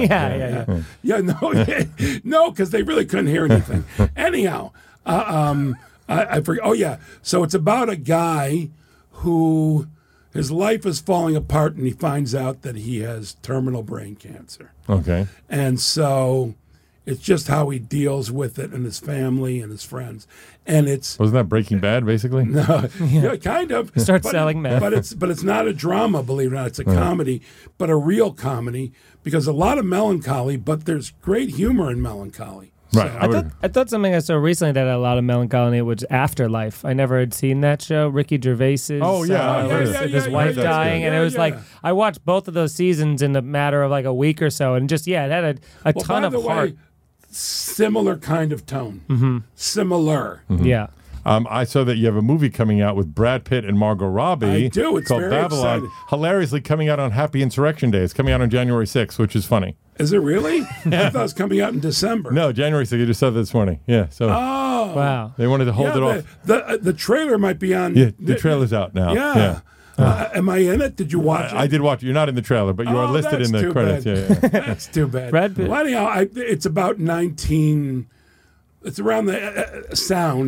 No, because they really couldn't hear anything. Anyhow, I forget. Oh yeah, so it's about a guy who. His life is falling apart, and he finds out that he has terminal brain cancer. Okay. And so it's just how he deals with it and his family and his friends. And Wasn't that Breaking Bad, basically? No, kind of. Start selling meth. But it's not a drama, believe it or not. It's a comedy, but a real comedy, because a lot of melancholy, but there's great humor in melancholy. Right. I thought something I saw recently that had a lot of melancholy was Afterlife. I never had seen that show. Ricky Gervais's his wife dying, and it was like I watched both of those seasons in a matter of like a week or so, and just it had a ton of heart. Similar kind of tone. Similar. Yeah. I saw that you have a movie coming out with Brad Pitt and Margot Robbie. I do. It's called very Babylon. exciting. Hilariously coming out on Happy Insurrection Day. It's coming out on January 6th, which is funny. Is it really? I thought it was coming out in December. No, January 6th. You just said that this morning. Yeah. So. Oh. Wow. They wanted to hold it off. The trailer might be on. Yeah, the trailer's out now. Yeah. Am I in it? Did you watch it? I did watch it. You're not in the trailer, but you are listed in the credits. That's too bad. Brad Pitt. Well, anyhow, it's about 19. It's around the sound.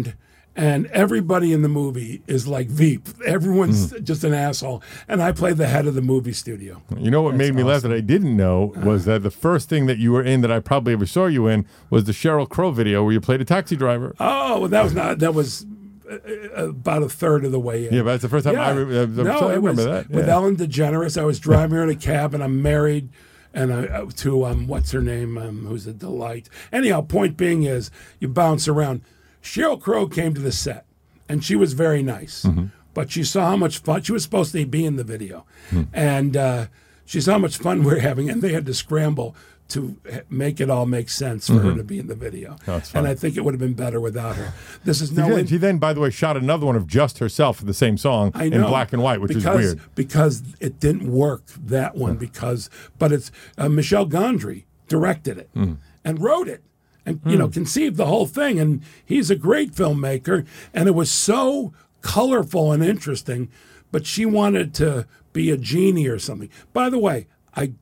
And everybody in the movie is like Veep. Everyone's just an asshole. And I play the head of the movie studio. You know what made me laugh that I didn't know was that the first thing that you were in that I probably ever saw you in was the Sheryl Crow video where you played a taxi driver. Oh, that was about a third of the way in. Yeah, but that's the first time I remember that. With Yeah. Ellen DeGeneres. I was driving her in a cab, and I'm married, and to what's her name, who's a delight. Anyhow, point being is you bounce around. Sheryl Crow came to the set, and she was very nice, but she saw how much fun she was supposed to be in the video, and she saw how much fun we were having, and they had to scramble to make it all make sense for her to be in the video. Oh, that's and fun. I think it would have been better without her. This is She then, by the way, shot another one of just herself for the same song I know, in black and white, which is weird. because it didn't work, that one, but it's Michel Gondry directed it and wrote it and conceived the whole thing, and he's a great filmmaker, and it was so colorful and interesting, but she wanted to be a genie or something. By the way, I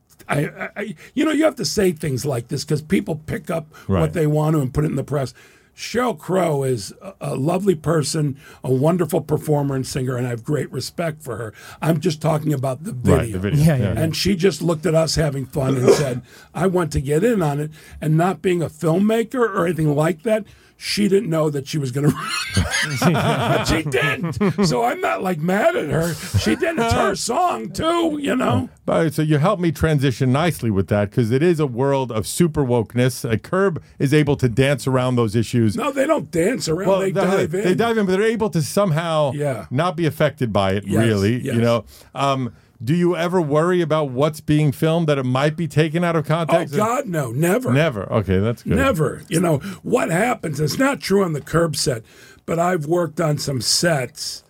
you have to say things like this because people pick up what they want to and put it in the press. Sheryl Crow is a lovely person, a wonderful performer and singer, and I have great respect for her. I'm just talking about the video. Right, the video. Yeah. And she just looked at us having fun and said, I want to get in on it. And not being a filmmaker or anything like that, she didn't know that she was going to. But she didn't. So I'm not mad at her. She did. It's her song too, But so you helped me transition nicely with that because it is a world of super wokeness. Curb is able to dance around those issues. No, they don't dance around. They dive in. They dive in, but they're able to somehow not be affected by it. Really, yes. Do you ever worry about what's being filmed, that it might be taken out of context? Oh, God, no, never. Never. Okay, that's good. Never. What happens, it's not true on the Curb set, but I've worked on some sets,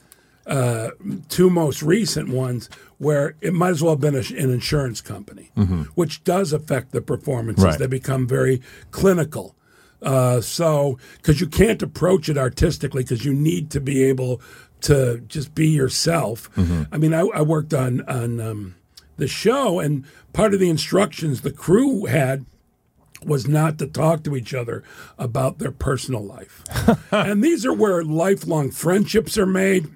two most recent ones, where it might as well have been an insurance company, which does affect the performances. Right. They become very clinical. Because you can't approach it artistically because you need to be able to just be yourself. I mean, I worked on the show, and part of the instructions the crew had was not to talk to each other about their personal life. And these are where lifelong friendships are made.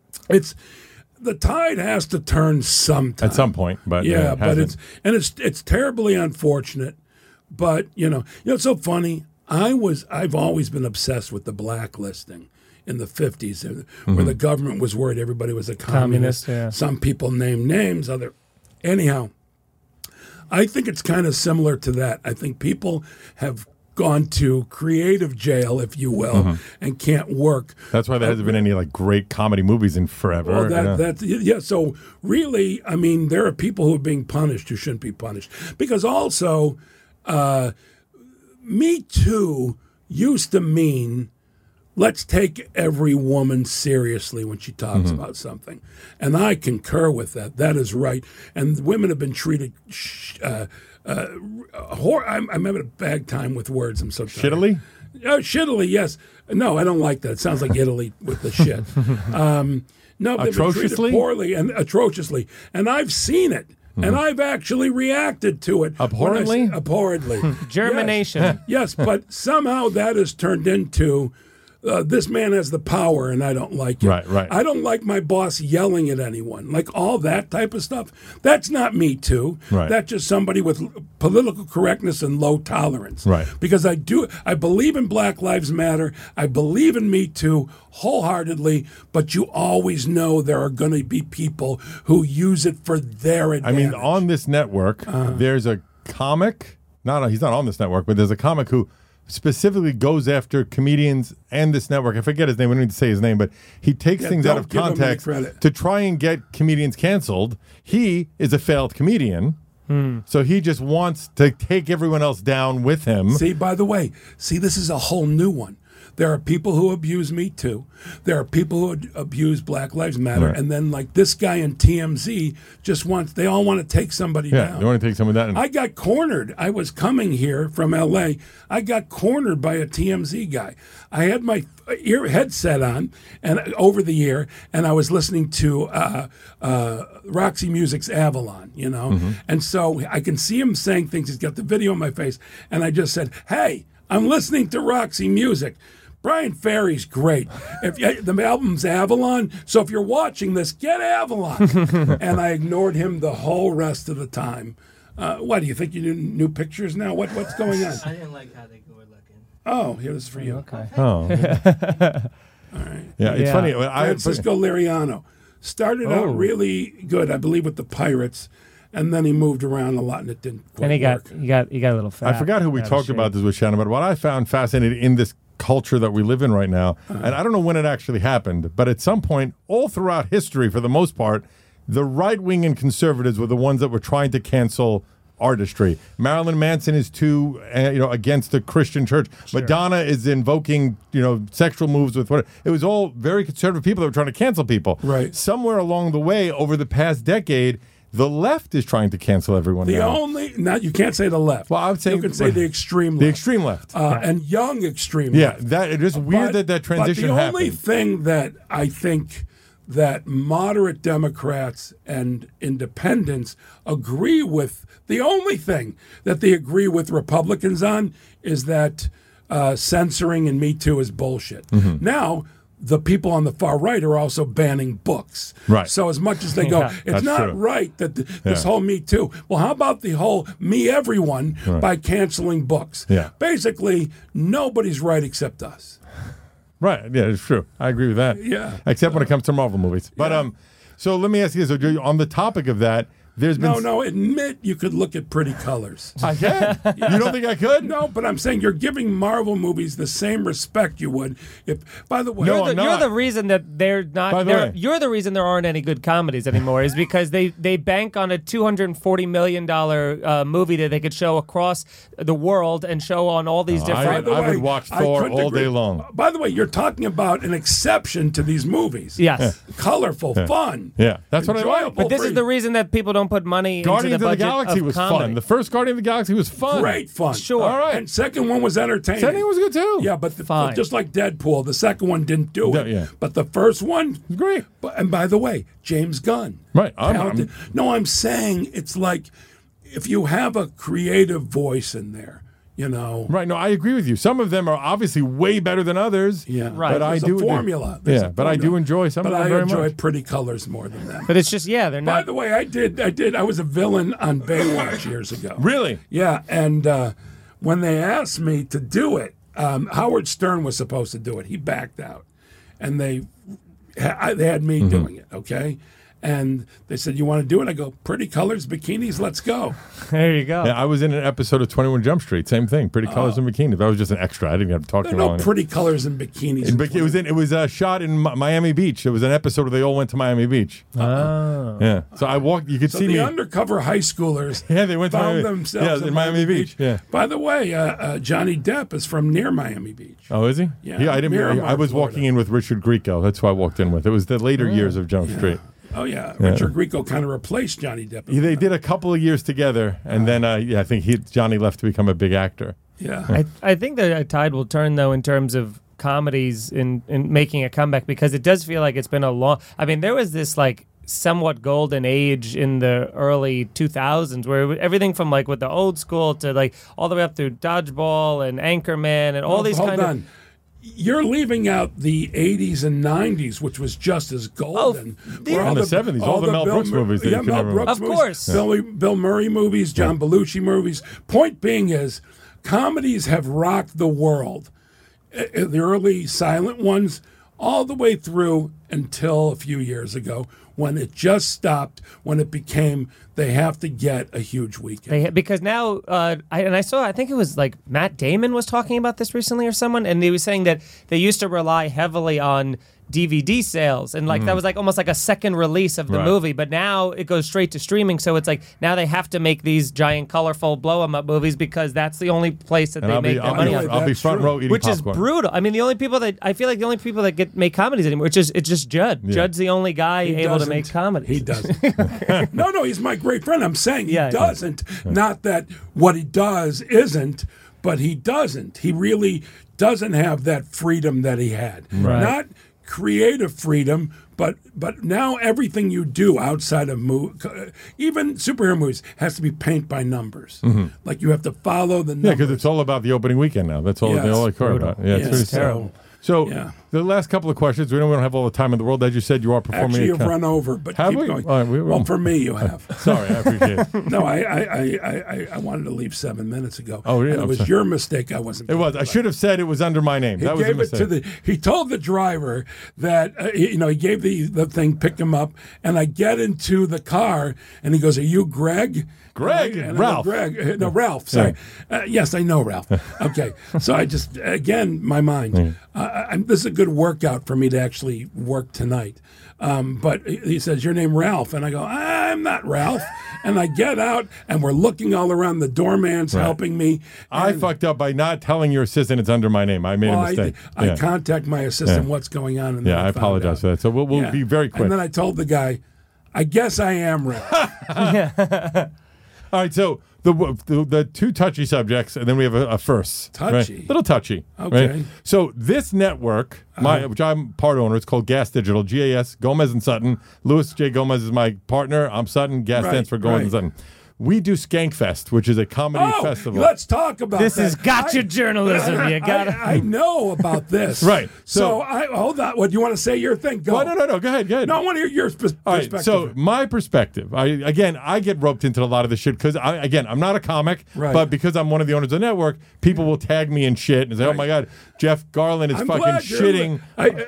The tide has to turn sometime. At some point, but it's terribly unfortunate. But it's so funny. I've always been obsessed with the blacklisting in the 50s, where the government was worried everybody was a communist. Some people named names, anyhow. I think it's kind of similar to that. I think people have gone to creative jail, if you will, and can't work. That's why there hasn't been any great comedy movies in forever. Well, so really, I mean, there are people who are being punished who shouldn't be punished. Because also, Me Too used to mean let's take every woman seriously when she talks about something. And I concur with that. That is right. And women have been treated I'm having a bad time with words. I'm so tired. Shittily? Shittily, yes. No, I don't like that. It sounds like Italy with the shit. No, they've been treated poorly and atrociously. And I've seen it. And I've actually reacted to it. Abhorrently? Abhorrently. Germination. Yes, but somehow that has turned into this man has the power and I don't like it. Right. I don't like my boss yelling at anyone. All that type of stuff. That's not Me Too. Right. That's just somebody with political correctness and low tolerance. Right. Because I believe in Black Lives Matter. I believe in Me Too wholeheartedly, but you always know there are going to be people who use it for their advantage. I mean, on this network, there's a comic. He's not on this network, but there's a comic who specifically goes after comedians and this network. I forget his name. We don't need to say his name, but he takes things out of context to try and get comedians canceled. He is a failed comedian. So he just wants to take everyone else down with him. See, by the way, this is a whole new one. There are people who abuse Me Too. There are people who abuse Black Lives Matter. Right. And then this guy in TMZ they all want to take somebody down. They want to take someone down. I got cornered. I was coming here from LA. I got cornered by a TMZ guy. I had my headset on and over the ear, and I was listening to Roxy Music's Avalon, And so I can see him saying things. He's got the video in my face. And I just said, hey, I'm listening to Roxy Music. Brian Ferry's great. The album's Avalon, so if you're watching this, get Avalon. And I ignored him the whole rest of the time. What, do you think you do new pictures now? What's going on? I didn't like how they were looking. Oh, here's for you. Okay. Oh. All right. Yeah, it's funny. Francisco Liriano started out really good, I believe, with the Pirates, and then he moved around a lot, and it didn't quite And he work. got a little fat. I forgot who we out of talked shape. about this with Shannon, but what I found fascinating in this culture that we live in right now, and I don't know when it actually happened, but at some point, all throughout history, for the most part, the right wing and conservatives were the ones that were trying to cancel artistry. Marilyn Manson is too, against the Christian church. Sure. Madonna is invoking, sexual moves with what it was all very conservative people that were trying to cancel people. Right. Somewhere along the way, over the past decade, the left is trying to cancel everyone now. You can't say the left. Well, I would say you can say the extreme left. The extreme left. And young extreme Yeah, left. that it is weird that transition But the happened. only thing that I think that moderate Democrats and independents agree with, the only thing that they agree with Republicans on is that censoring and Me Too is bullshit. Mm-hmm. Now, the people on the far right are also banning books. Right. So as much as they go, Yeah. it's That's not true. right that this whole Me Too. Well, how about the whole Me Everyone by canceling books? Yeah. Basically, nobody's right except us. Right. Yeah, it's true. I agree with that. Yeah. Except when it comes to Marvel movies. But so let me ask you this: on the topic of that, there's been admit you could look at pretty colors. I can. You don't think I could? No, but I'm saying you're giving Marvel movies the same respect you would if. By the way, No, I'm You're not. the reason that they're not. By the way. You're the reason there aren't any good comedies anymore. Is because they bank on a $240 million movie that they could show across the world and show on all these different. I would watch Thor couldn't all agree. day long. By the way, you're talking about an exception to these movies. Yes. Colorful, fun. Yeah, that's what I like. enjoyable. But this is the reason that people don't put money Guardians into of the the budget Galaxy of was comedy. fun. The first Guardian of the Galaxy was fun. Great fun. Sure. All right. And second one was entertaining. Second was good too. Yeah, but Fine. just like Deadpool, the second one didn't do it. Yeah. But the first one, Great. And by the way, James Gunn. Right. Talented. No, I'm saying it's like if you have a creative voice in there, Right. No, I agree with you. Some of them are obviously way better than others. Yeah. Right. But I There's do. a formula. But I do enjoy some But of them I very enjoy much. Pretty Colors more than that. But it's just they're By not. the way, I was a villain on Baywatch years ago. Really? Yeah, and when they asked me to do it, Howard Stern was supposed to do it. He backed out, and they had me Mm-hmm. doing it. Okay, and they said, "You want to do it?" I go, "Pretty Colors, bikinis, let's go." There you go. Yeah, I was in an episode of 21 Jump Street. Same thing. Pretty colors and bikini. That was just an extra. I didn't have to talk There to are you no long. pretty colors and bikinis. It was shot in Miami Beach. It was an episode where they all went to Miami Beach. Oh. Yeah. So I walked. You could So see the me. undercover high schoolers Yeah, they went to found Miami. themselves in Miami Beach. Yeah. By the way, Johnny Depp is from near Miami Beach. Oh, is he? Yeah, I didn't. Miramar, I was Florida. walking in with Richard Grieco. That's who I walked in with. It was the later years of Jump Street. Oh yeah, Richard Grieco kind of replaced Johnny Depp. They did a couple of years together, and then I think Johnny left to become a big actor. Yeah. I think the tide will turn though in terms of comedies in making a comeback because it does feel like it's been a long. I mean, there was this like somewhat golden age in the early 2000s where everything from like with the old school to like all the way up through Dodgeball and Anchorman and all these Hold kind on. of. You're leaving out the 80s and 90s, which was just as golden. Where And the 70s, all the Mel Brooks movies that you Yeah, can Mel never- Brooks Of movies, course. Bill Murray movies, John Belushi movies. Point being is, comedies have rocked the world. The early silent ones, all the way through until a few years ago, when it just stopped, when it became they have to get a huge weekend. Because now, I think it was like Matt Damon was talking about this recently or someone, and he was saying that they used to rely heavily on DVD sales, and like that was like almost like a second release of the Right. movie. But now it goes straight to streaming, so it's like now they have to make these giant, colorful blow 'em up movies because that's the only place that And they I'll make be, their money on. I'll be front row eating Which popcorn. is brutal. I mean, the only people that I feel like the only people that make comedies anymore, it's just Judd. Yeah. Judd's the only guy He able to doesn't. make comedies. He doesn't. No, he's my great friend. I'm saying he Yeah. doesn't. Not that what he does isn't, but he doesn't. He really doesn't have that freedom that he had. Right. Not creative freedom, but now everything you do outside of even superhero movies has to be paint by numbers. Like you have to follow the Yeah, numbers. because it's all about the opening weekend now. That's all Yeah, they all it's care brutal. about. Yeah, it's Yeah, pretty so- terrible. So Yeah. the last couple of questions. We don't have all the time in the world. As you said, you are performing. Actually, you've run over, but have keep we? going. All right, well, for me, you have. Sorry, I appreciate it. No, I wanted to leave 7 minutes ago. Oh, yeah, And it I'm was sorry. your mistake. I wasn't. It was. I should have said it was under my name. He That was a gave it mistake. to he told the driver that he gave the thing, picked him up, and I get into the car, and he gouse, "Are you Greg?" Greg? And I go, Ralph. Greg. No, Ralph. Sorry. Yes, I know Ralph. Okay. So I just, again, my mind. This is a good workout for me to actually work tonight. But he says, "Your name Ralph?" And I go, "I'm not Ralph." And I get out, and we're looking all around. The doorman's helping me. I fucked up by not telling your assistant it's under my name. I made a mistake. I contact my assistant, what's going on. And then I found apologize out. for that. So we'll be very quick. And then I told the guy, "I guess I am Ralph." All right, so the two touchy subjects, and then we have a first. Touchy? Right? Little touchy. Okay. Right? So this network, which I'm part owner, it's called Gas Digital, GAS, Gomez and Sutton. Louis J. Gomez is my partner. I'm Sutton. Gas stands for Gomez and Sutton. We do Skankfest, which is a comedy festival. Let's talk about This that. is gotcha journalism. You got I know about this. Right. So hold on. What do you want to say? Your thing? Go. No. Go ahead. No, I want to hear your perspective. All right, so my perspective, I get roped into a lot of this shit because I'm not a comic, but because I'm one of the owners of the network, people will tag me in shit and say, "Oh my God, Jeff Garlin is I'm fucking glad you're- shitting."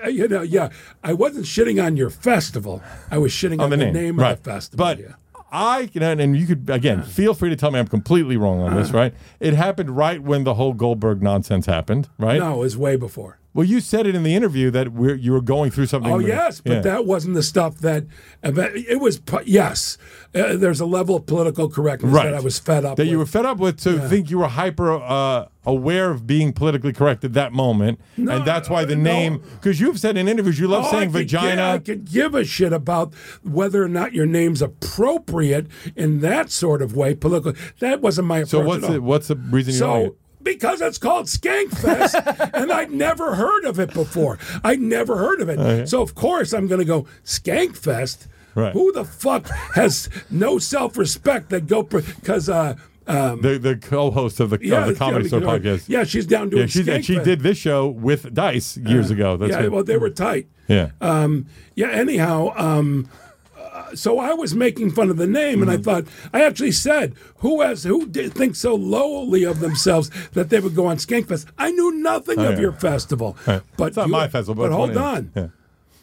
I wasn't shitting on your festival. I was shitting on the name of the festival. But and you could, again, feel free to tell me I'm completely wrong on this, right? It happened right when the whole Goldberg nonsense happened, right? No, it was way before. Well, you said it in the interview that you were going through something. Oh, yes, but that wasn't the stuff that it was. Yes, there's a level of political correctness that I was fed up with. That you were fed up with to think you were hyper aware of being politically correct at that moment. And that's why the name, because you've said in interviews you love saying vagina. I could give a shit about whether or not your name's appropriate in that sort of way. Political. That wasn't my approach. So what's the reason you like it? Because it's called Skankfest, and I'd never heard of it before. I'd never heard of it. Okay. So, of course, I'm going to go, Skankfest? Right. Who the fuck has no self-respect that go... Because... the co-host of the Comedy Store podcast. Yeah, she's down doing she did this show with Dice years ago. Well, they were tight. Yeah. Anyhow... So I was making fun of the name, and I thought, I actually said, who thinks so lowly of themselves that they would go on Skankfest? I knew nothing of your festival. Right. But it's not my festival. But hold on. Yeah.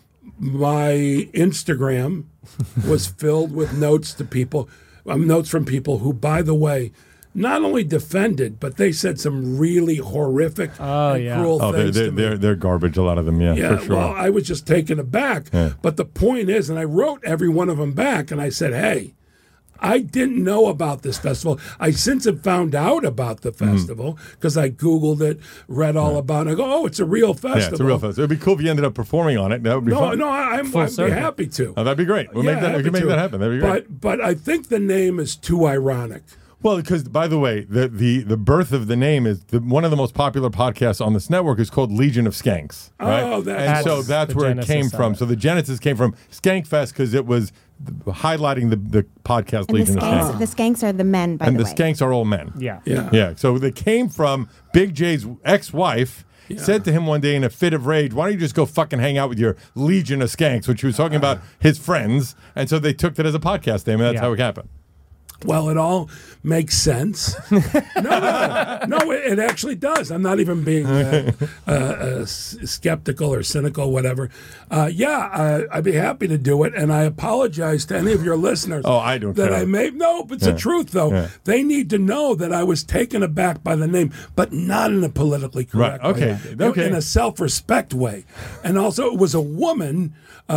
My Instagram was filled with notes to people, notes from people who, by the way, not only defended, but they said some really horrific and cruel things to me. They're garbage, a lot of them, for sure. Well, I was just taken aback. Yeah. But the point is, and I wrote every one of them back, and I said, hey, I didn't know about this festival. I since have found out about the festival because I Googled it, read all about it. I go, oh, it's a real festival. Yeah, it's a real festival. It'd be cool if you ended up performing on it. That would be fun. No, I'd be happy to. Oh, that'd be great. We can make that happen. That'd be great. But I think the name is too ironic. Well, because, by the way, the birth of the name is one of the most popular podcasts on this network is called Legion of Skanks. Right? Oh, that's where it came from. So the genesis came from Skankfest because it was highlighting the podcast And Legion of Skanks. the skanks are the men, by the way. And the Skanks are all men. Yeah. So they came from Big J's ex-wife. Said to him one day in a fit of rage, why don't you just go fucking hang out with your Legion of Skanks, which he was talking about his friends. And so they took that as a podcast name, and that's how it happened. Well, it all makes sense. No, it actually does. I'm not even being skeptical or cynical, whatever. I'd be happy to do it, and I apologize to any of your listeners. Oh, I don't that care. I may. No, but it's the truth, though. Yeah. They need to know that I was taken aback by the name, but not in a politically correct way. Okay. In a self-respect way. And also, it was a woman,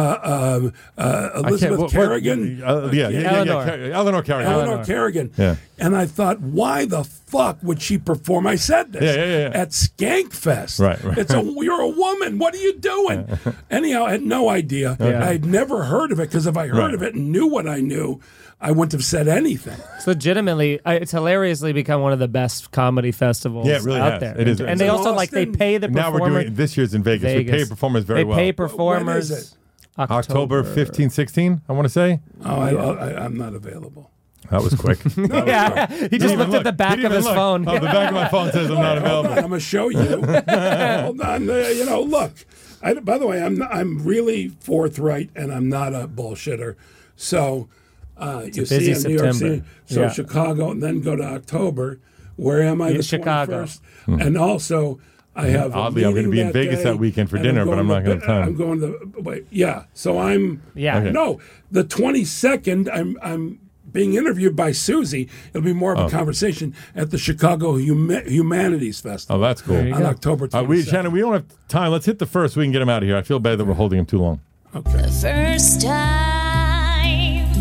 Elizabeth Kerrigan. Eleanor Kerrigan. Eleanor Kerrigan. Yeah. And I thought, why the fuck would she perform? I said this at Skankfest. Right. You're a woman. What are you doing? Anyhow, I had no idea. Yeah. I had never heard of it because if I heard of it and knew what I knew, I wouldn't have said anything. It's legitimately, it's hilariously become one of the best comedy festivals has. out there. It is. And they also they pay the now performer. we're doing this year's in Vegas. We pay performers very well. They pay performers. When is it? October 15, 16, I want to say. Oh, I'm not available. That was quick. Yeah, he just looked at the back of his phone. Oh, the back of my phone says I'm not available. I'm going to show you. Hold on. Look. By the way, I'm really forthright, and I'm not a bullshitter. So you see in New York City, so Chicago, and then go to October. Where am I? The Chicago. 21st? And also, I have. Oddly, I'm going to be in Vegas that weekend for dinner, but I'm not going to have time. I'm going to wait. Yeah. So I'm. Yeah. Okay. No, the 22nd. I'm being interviewed by Susie. It'll be more of a conversation at the Chicago Humanities Festival. Oh, that's cool. On October 22nd. Shannon, we don't have time. Let's hit the first. We can get him out of here. I feel bad that we're holding him too long. Okay. The first time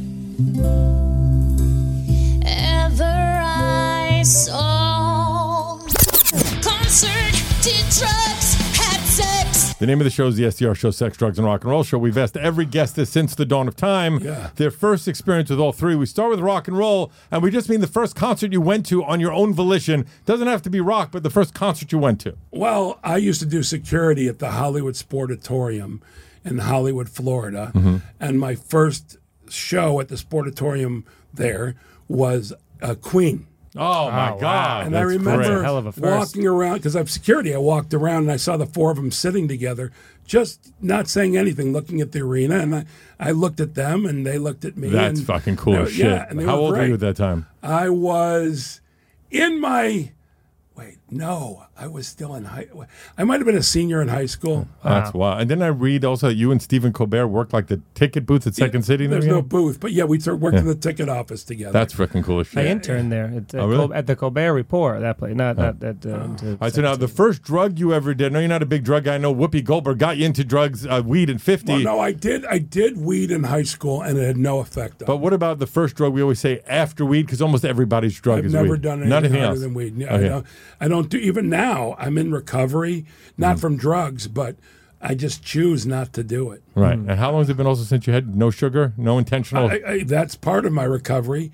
ever I saw concert, did drugs, had sex. The name of the show is the SDR Show, Sex, Drugs, and Rock and Roll Show. We've asked every guest this since the dawn of time. Yeah. Their first experience with all three. We start with rock and roll, and we just mean the first concert you went to on your own volition. Doesn't have to be rock, but the first concert you went to. Well, I used to do security at the Hollywood Sportatorium in Hollywood, Florida. And my first show at the Sportatorium there was Queen. Oh, my God. And that's I remember great. Hell of a first. walking around, because I'm security, I walked around and I saw the four of them sitting together, just not saying anything, looking at the arena. And I looked at them and they looked at me. That's and fucking cool as shit. Yeah, and they How were old were great. you at that time? I was in my... Wait, no, I was still in high... I might have been a senior in high school. That's wild. And then I read also that you and Stephen Colbert worked like the ticket booth at Second City. There's no booth, but yeah, we worked in the ticket office together. That's freaking cool as shit. I interned there at, really? at the Colbert Report. That place, not at. All right, so now the first drug you ever did. I know you're not a big drug guy. I know Whoopi Goldberg got you into drugs, weed in 50. Well, no, I did weed in high school, and it had no effect on But me. what about the first drug? We always say after weed, because almost everybody's drug I've is never weed. done Nothing anything harder else than weed. Yeah, Okay. I don't do, even now, I'm in recovery, not from drugs, but I just choose not to do it. Right. And how long has it been also since you had no sugar, no intentional? That's part of my recovery.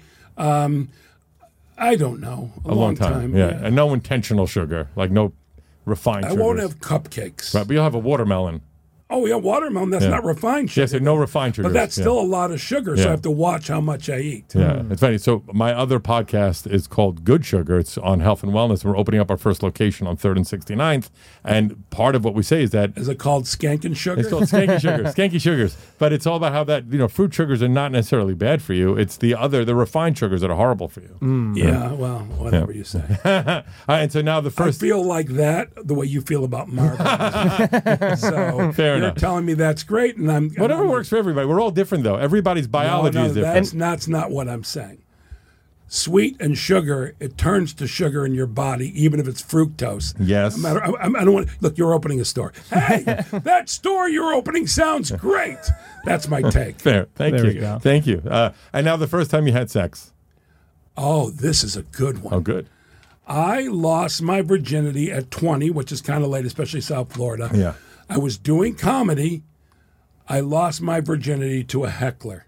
I don't know. A long time. Yeah. And no intentional sugar, like no refined I sugars. won't have cupcakes. Right, but you'll have a watermelon. Oh, yeah, watermelon, that's not refined sugar. Yes, no refined sugar. But that's still a lot of sugar, so I have to watch how much I eat. Yeah, it's funny. So my other podcast is called Good Sugar. It's on health and wellness. We're opening up our first location on 3rd and 69th. And part of what we say is that... Is it called Skankin' Sugar? It's called Skanky Sugars. Skanky Sugars. But it's all about how that, fruit sugars are not necessarily bad for you. It's the refined sugars that are horrible for you. Yeah, well, whatever you say. All right, and so now the first... I feel like that the way you feel about marbles. So Fair you're enough. telling me that's great, and I'm... Whatever works for everybody. We're all different, though. Everybody's biology is different. That's not what I'm saying. Sweet and sugar, it turns to sugar in your body, even if it's fructose. Yes. No matter, I don't want. Look, you're opening a store. Hey, that store you're opening sounds great. That's my take. Fair. Thank There you. we go. Thank you. And now the first time you had sex. Oh, this is a good one. Oh, good. I lost my virginity at 20, which is kind of late, especially South Florida. Yeah. I was doing comedy. I lost my virginity to a heckler.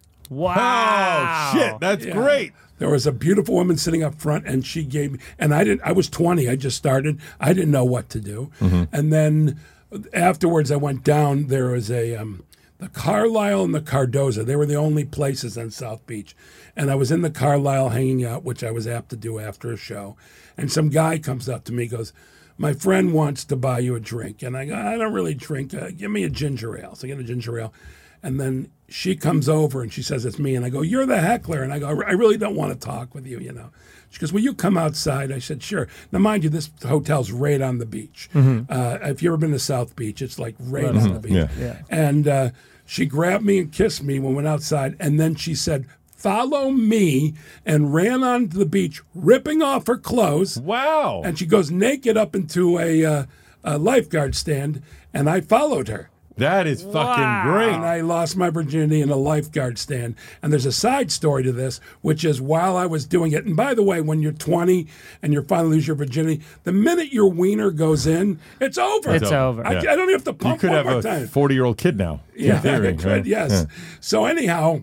Wow. Oh, shit. That's great. There was a beautiful woman sitting up front, and she gave me, and I was 20, I just started. I didn't know what to do. And then afterwards, I went down. There was the Carlisle and the Cardoza. They were the only places on South Beach. And I was in the Carlisle hanging out, which I was apt to do after a show. And some guy comes up to me, goes, "My friend wants to buy you a drink." And I go, "I don't really drink. Give me a ginger ale." So I get a ginger ale. And then she comes over and she says, "It's me." And I go, "You're the heckler." And I go, "I really don't want to talk with you, She goes, "Will you come outside?" I said, "Sure." Now, mind you, this hotel's right on the beach. If you've ever been to South Beach, it's like right on the beach. Yeah. And she grabbed me and kissed me when we went outside. And then she said, "Follow me," and ran onto the beach, ripping off her clothes. Wow. And she goes naked up into a lifeguard stand, and I followed her. That is fucking great. And I lost my virginity in a lifeguard stand. And there's a side story to this, which is while I was doing it, and by the way, when you're 20 and you finally lose your virginity, the minute your wiener goes in, it's over. It's over. I don't even have to You pump could one have more a time. 40-year-old kid now. Yeah, in theory, I could, right? yes. Yeah. So anyhow,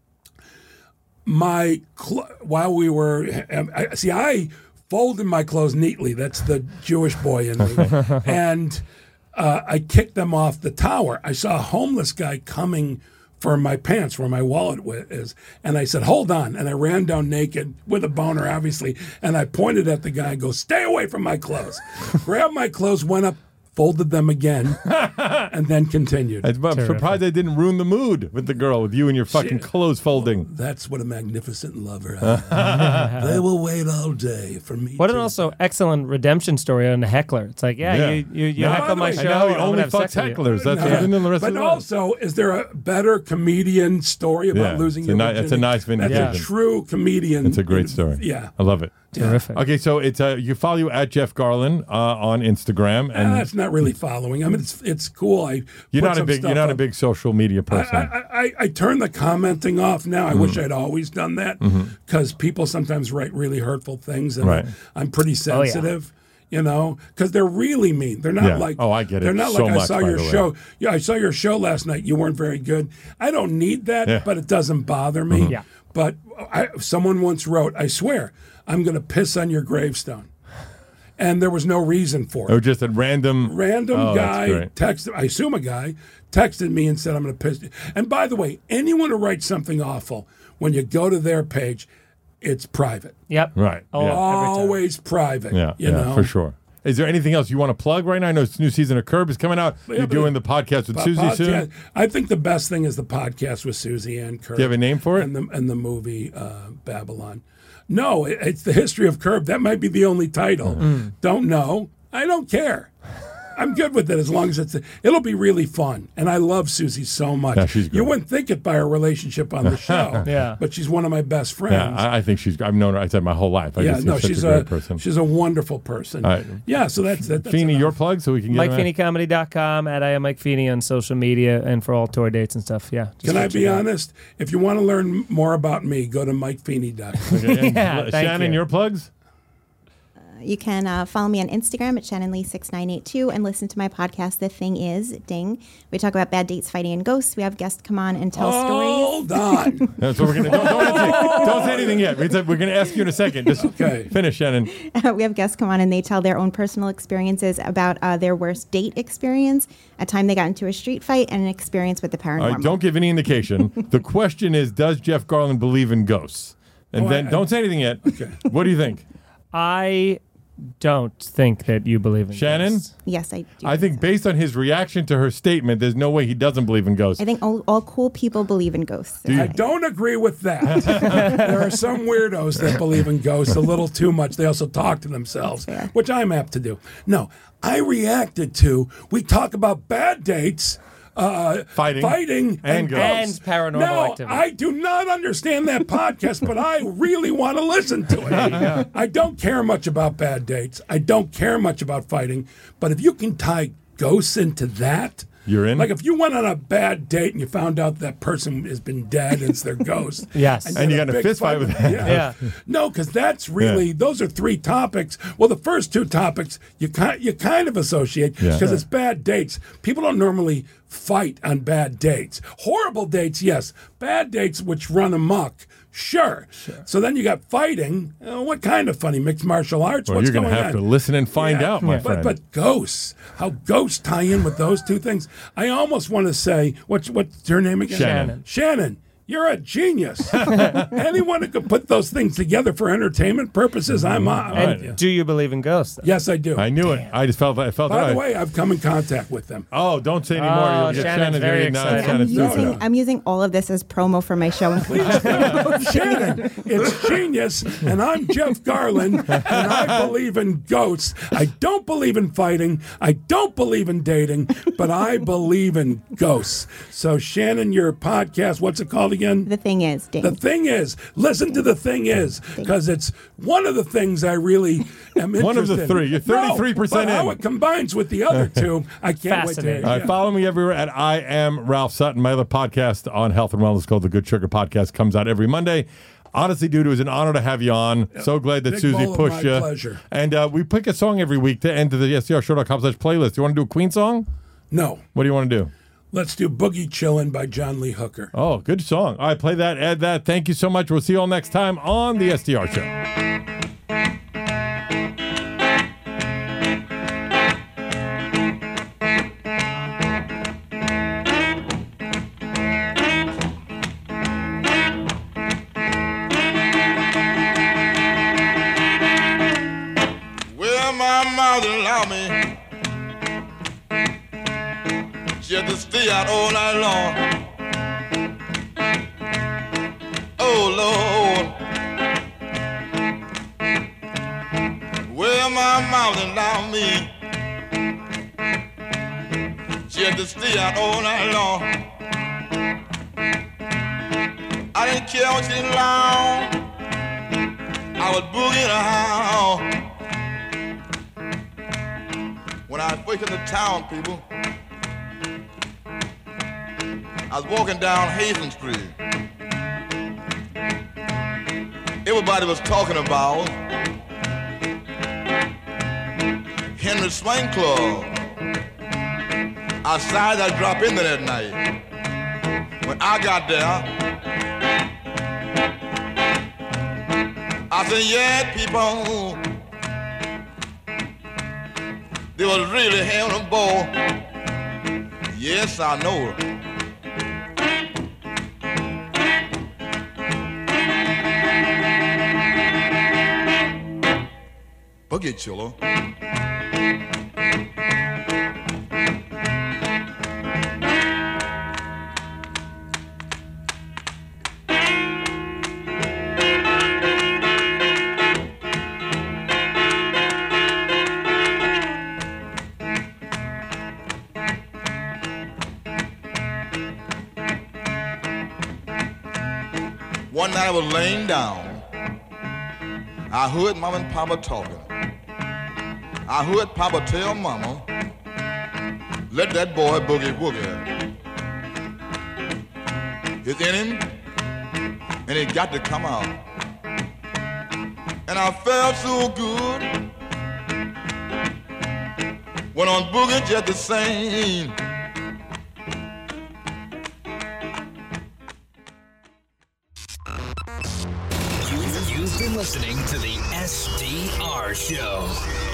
while we were, I folded my clothes neatly. That's the Jewish boy in me. And I kicked them off the tower. I saw a homeless guy coming for my pants where my wallet is. And I said, hold on. And I ran down naked with a boner, obviously. And I pointed at the guy and go, stay away from my clothes. Grabbed my clothes, went up, folded them again, and then continued. I'm surprised I didn't ruin the mood with the girl, with you and your fucking clothes folding. That's what a magnificent lover has. They will wait all day for me. What an also excellent redemption story on a heckler. It's like, you heckle my show. I know he I'm only gonna have fucks sex with you. hecklers. That's what in the rest But of the also, is there a better comedian story about losing your virginity? It's a nice vindication. That's a true comedian. It's a great story. Yeah. I love it. Terrific. Okay, so it's you follow you at Jeff Garlin on Instagram, and That's not really following. I mean, it's cool. you're not a big social media person. I turn the commenting off now. I wish I'd always done that because people sometimes write really hurtful things, and I'm pretty sensitive. You know, because they're really mean. They're not like, I get it. They're not so like, much, I saw by your the way. show. Yeah, I saw your show last night. You weren't very good. I don't need that, but it doesn't bother me. Yeah. But someone once wrote, I swear, I'm going to piss on your gravestone. And there was no reason for it. Oh, just a random guy texted, I assume a guy, texted me and said, I'm going to piss. And by the way, anyone who writes something awful, when you go to their page, it's private. Yep. Right. Always private. Yeah, you know? for sure. Is there anything else you want to plug right now? I know it's new season of Curb is coming out. You're doing the podcast with Susie soon. I think the best thing is the podcast with Susie and Curb. Do you have a name for it? And the movie Babylon. No, it's the history of Curb. That might be the only title. Don't know. I don't care. I'm good with it as long as it'll be really fun. And I love Susie so much. Yeah, she's great. You wouldn't think it by our relationship on the show. But she's one of my best friends. Yeah, I think I've known her. I said my whole life. She's a great person. She's a wonderful person. All right. Yeah, so that's Feeney, your plug so we can get MikeFeeneyComedy.com, at I am Mike Feeney on social media, and for all tour dates and stuff. Yeah. Can I be honest? If you want to learn more about me, go to MikeFeeney.com. Okay. Shannon, your plugs? You can follow me on Instagram at ShannonLee6982 and listen to my podcast, The Thing Is, Ding. We talk about bad dates, fighting, and ghosts. We have guests come on and tell stories. Hold on. That's what we're going to do. Don't say anything yet. We're going to ask you in a second. Just finish, Shannon. We have guests come on and they tell their own personal experiences about their worst date experience, a time they got into a street fight, and an experience with the paranormal. All right, don't give any indication. The question is, does Jeff Garlin believe in ghosts? And don't say anything yet. Okay. What do you think? I don't think that you believe in Shannon? ghosts. Yes, I do. I think based on his reaction to her statement, there's no way he doesn't believe in ghosts. I think all cool people believe in ghosts. I don't agree with that. There are some weirdos that believe in ghosts a little too much. They also talk to themselves, which I'm apt to do. No, I reacted to, we talk about bad dates, fighting and ghosts. And paranormal now, activity. I do not understand that podcast, but I really want to listen to it. I don't care much about bad dates. I don't care much about fighting. But if you can tie ghosts into that, you're in. Like if you went on a bad date and you found out that person has been dead and it's their ghost. Yes. And you got in a fist fight with them. Yeah. No, because that's really, those are three topics. Well, the first two topics you kind of associate because it's bad dates. People don't normally fight on bad dates. Horrible dates, yes. Bad dates which run amok. Sure. So then you got fighting. What kind of funny? Mixed martial arts? Well, What's you're going to have to listen and find out, my friend. But ghosts. How ghosts tie in with those two things. I almost want to say, what's her name again? Shannon. You're a genius. Anyone who could put those things together for entertainment purposes, I'm on. And do you believe in ghosts, though? Yes, I do. I knew it. I just felt that. By the way, I've come in contact with them. Oh, don't say anymore. Oh, Shannon's very excited. I'm using all of this as promo for my show. Shannon, it's genius, and I'm Jeff Garlin, and I believe in ghosts. I don't believe in fighting. I don't believe in dating, but I believe in ghosts. So, Shannon, your podcast, what's it called again? The Thing Is, Ding. The Thing Is. Listen to The Thing Is, because it's one of the things I really am interested in. One of the three. You're 33% in. How it combines with the other two, I can't wait to hear. All right, follow me everywhere at I Am Ralph Sutton. My other podcast on health and wellness called The Good Sugar Podcast comes out every Monday. Honestly, dude, it was an honor to have you on. So glad that Big Susie bowl of pushed my you. pleasure. And we pick a song every week to enter the STRshow.com/playlist. You want to do a Queen song? No. What do you want to do? Let's do Boogie Chillin' by John Lee Hooker. Oh, good song. All right, play that, add that. Thank you so much. We'll see you all next time on the STR Show. stay out all night long. Oh, Lord. Well, my mouth and down me. She had to stay out all night long. I didn't care what she did long. I was boogieing around. When I first in the town, people, I was walking down Hazen Street. Everybody was talking about Henry Swing Club. I decided I'd drop in there that night. When I got there, I said, yeah, people, they was really having a ball. Yes, I know. Boogie Chiller. One night I was laying down. I heard Mama and Papa talking. I heard Papa tell Mama, let that boy boogie woogie. It's in him, and it got to come out. And I felt so good. Went on boogie just the same. You've been listening to the SDR Show.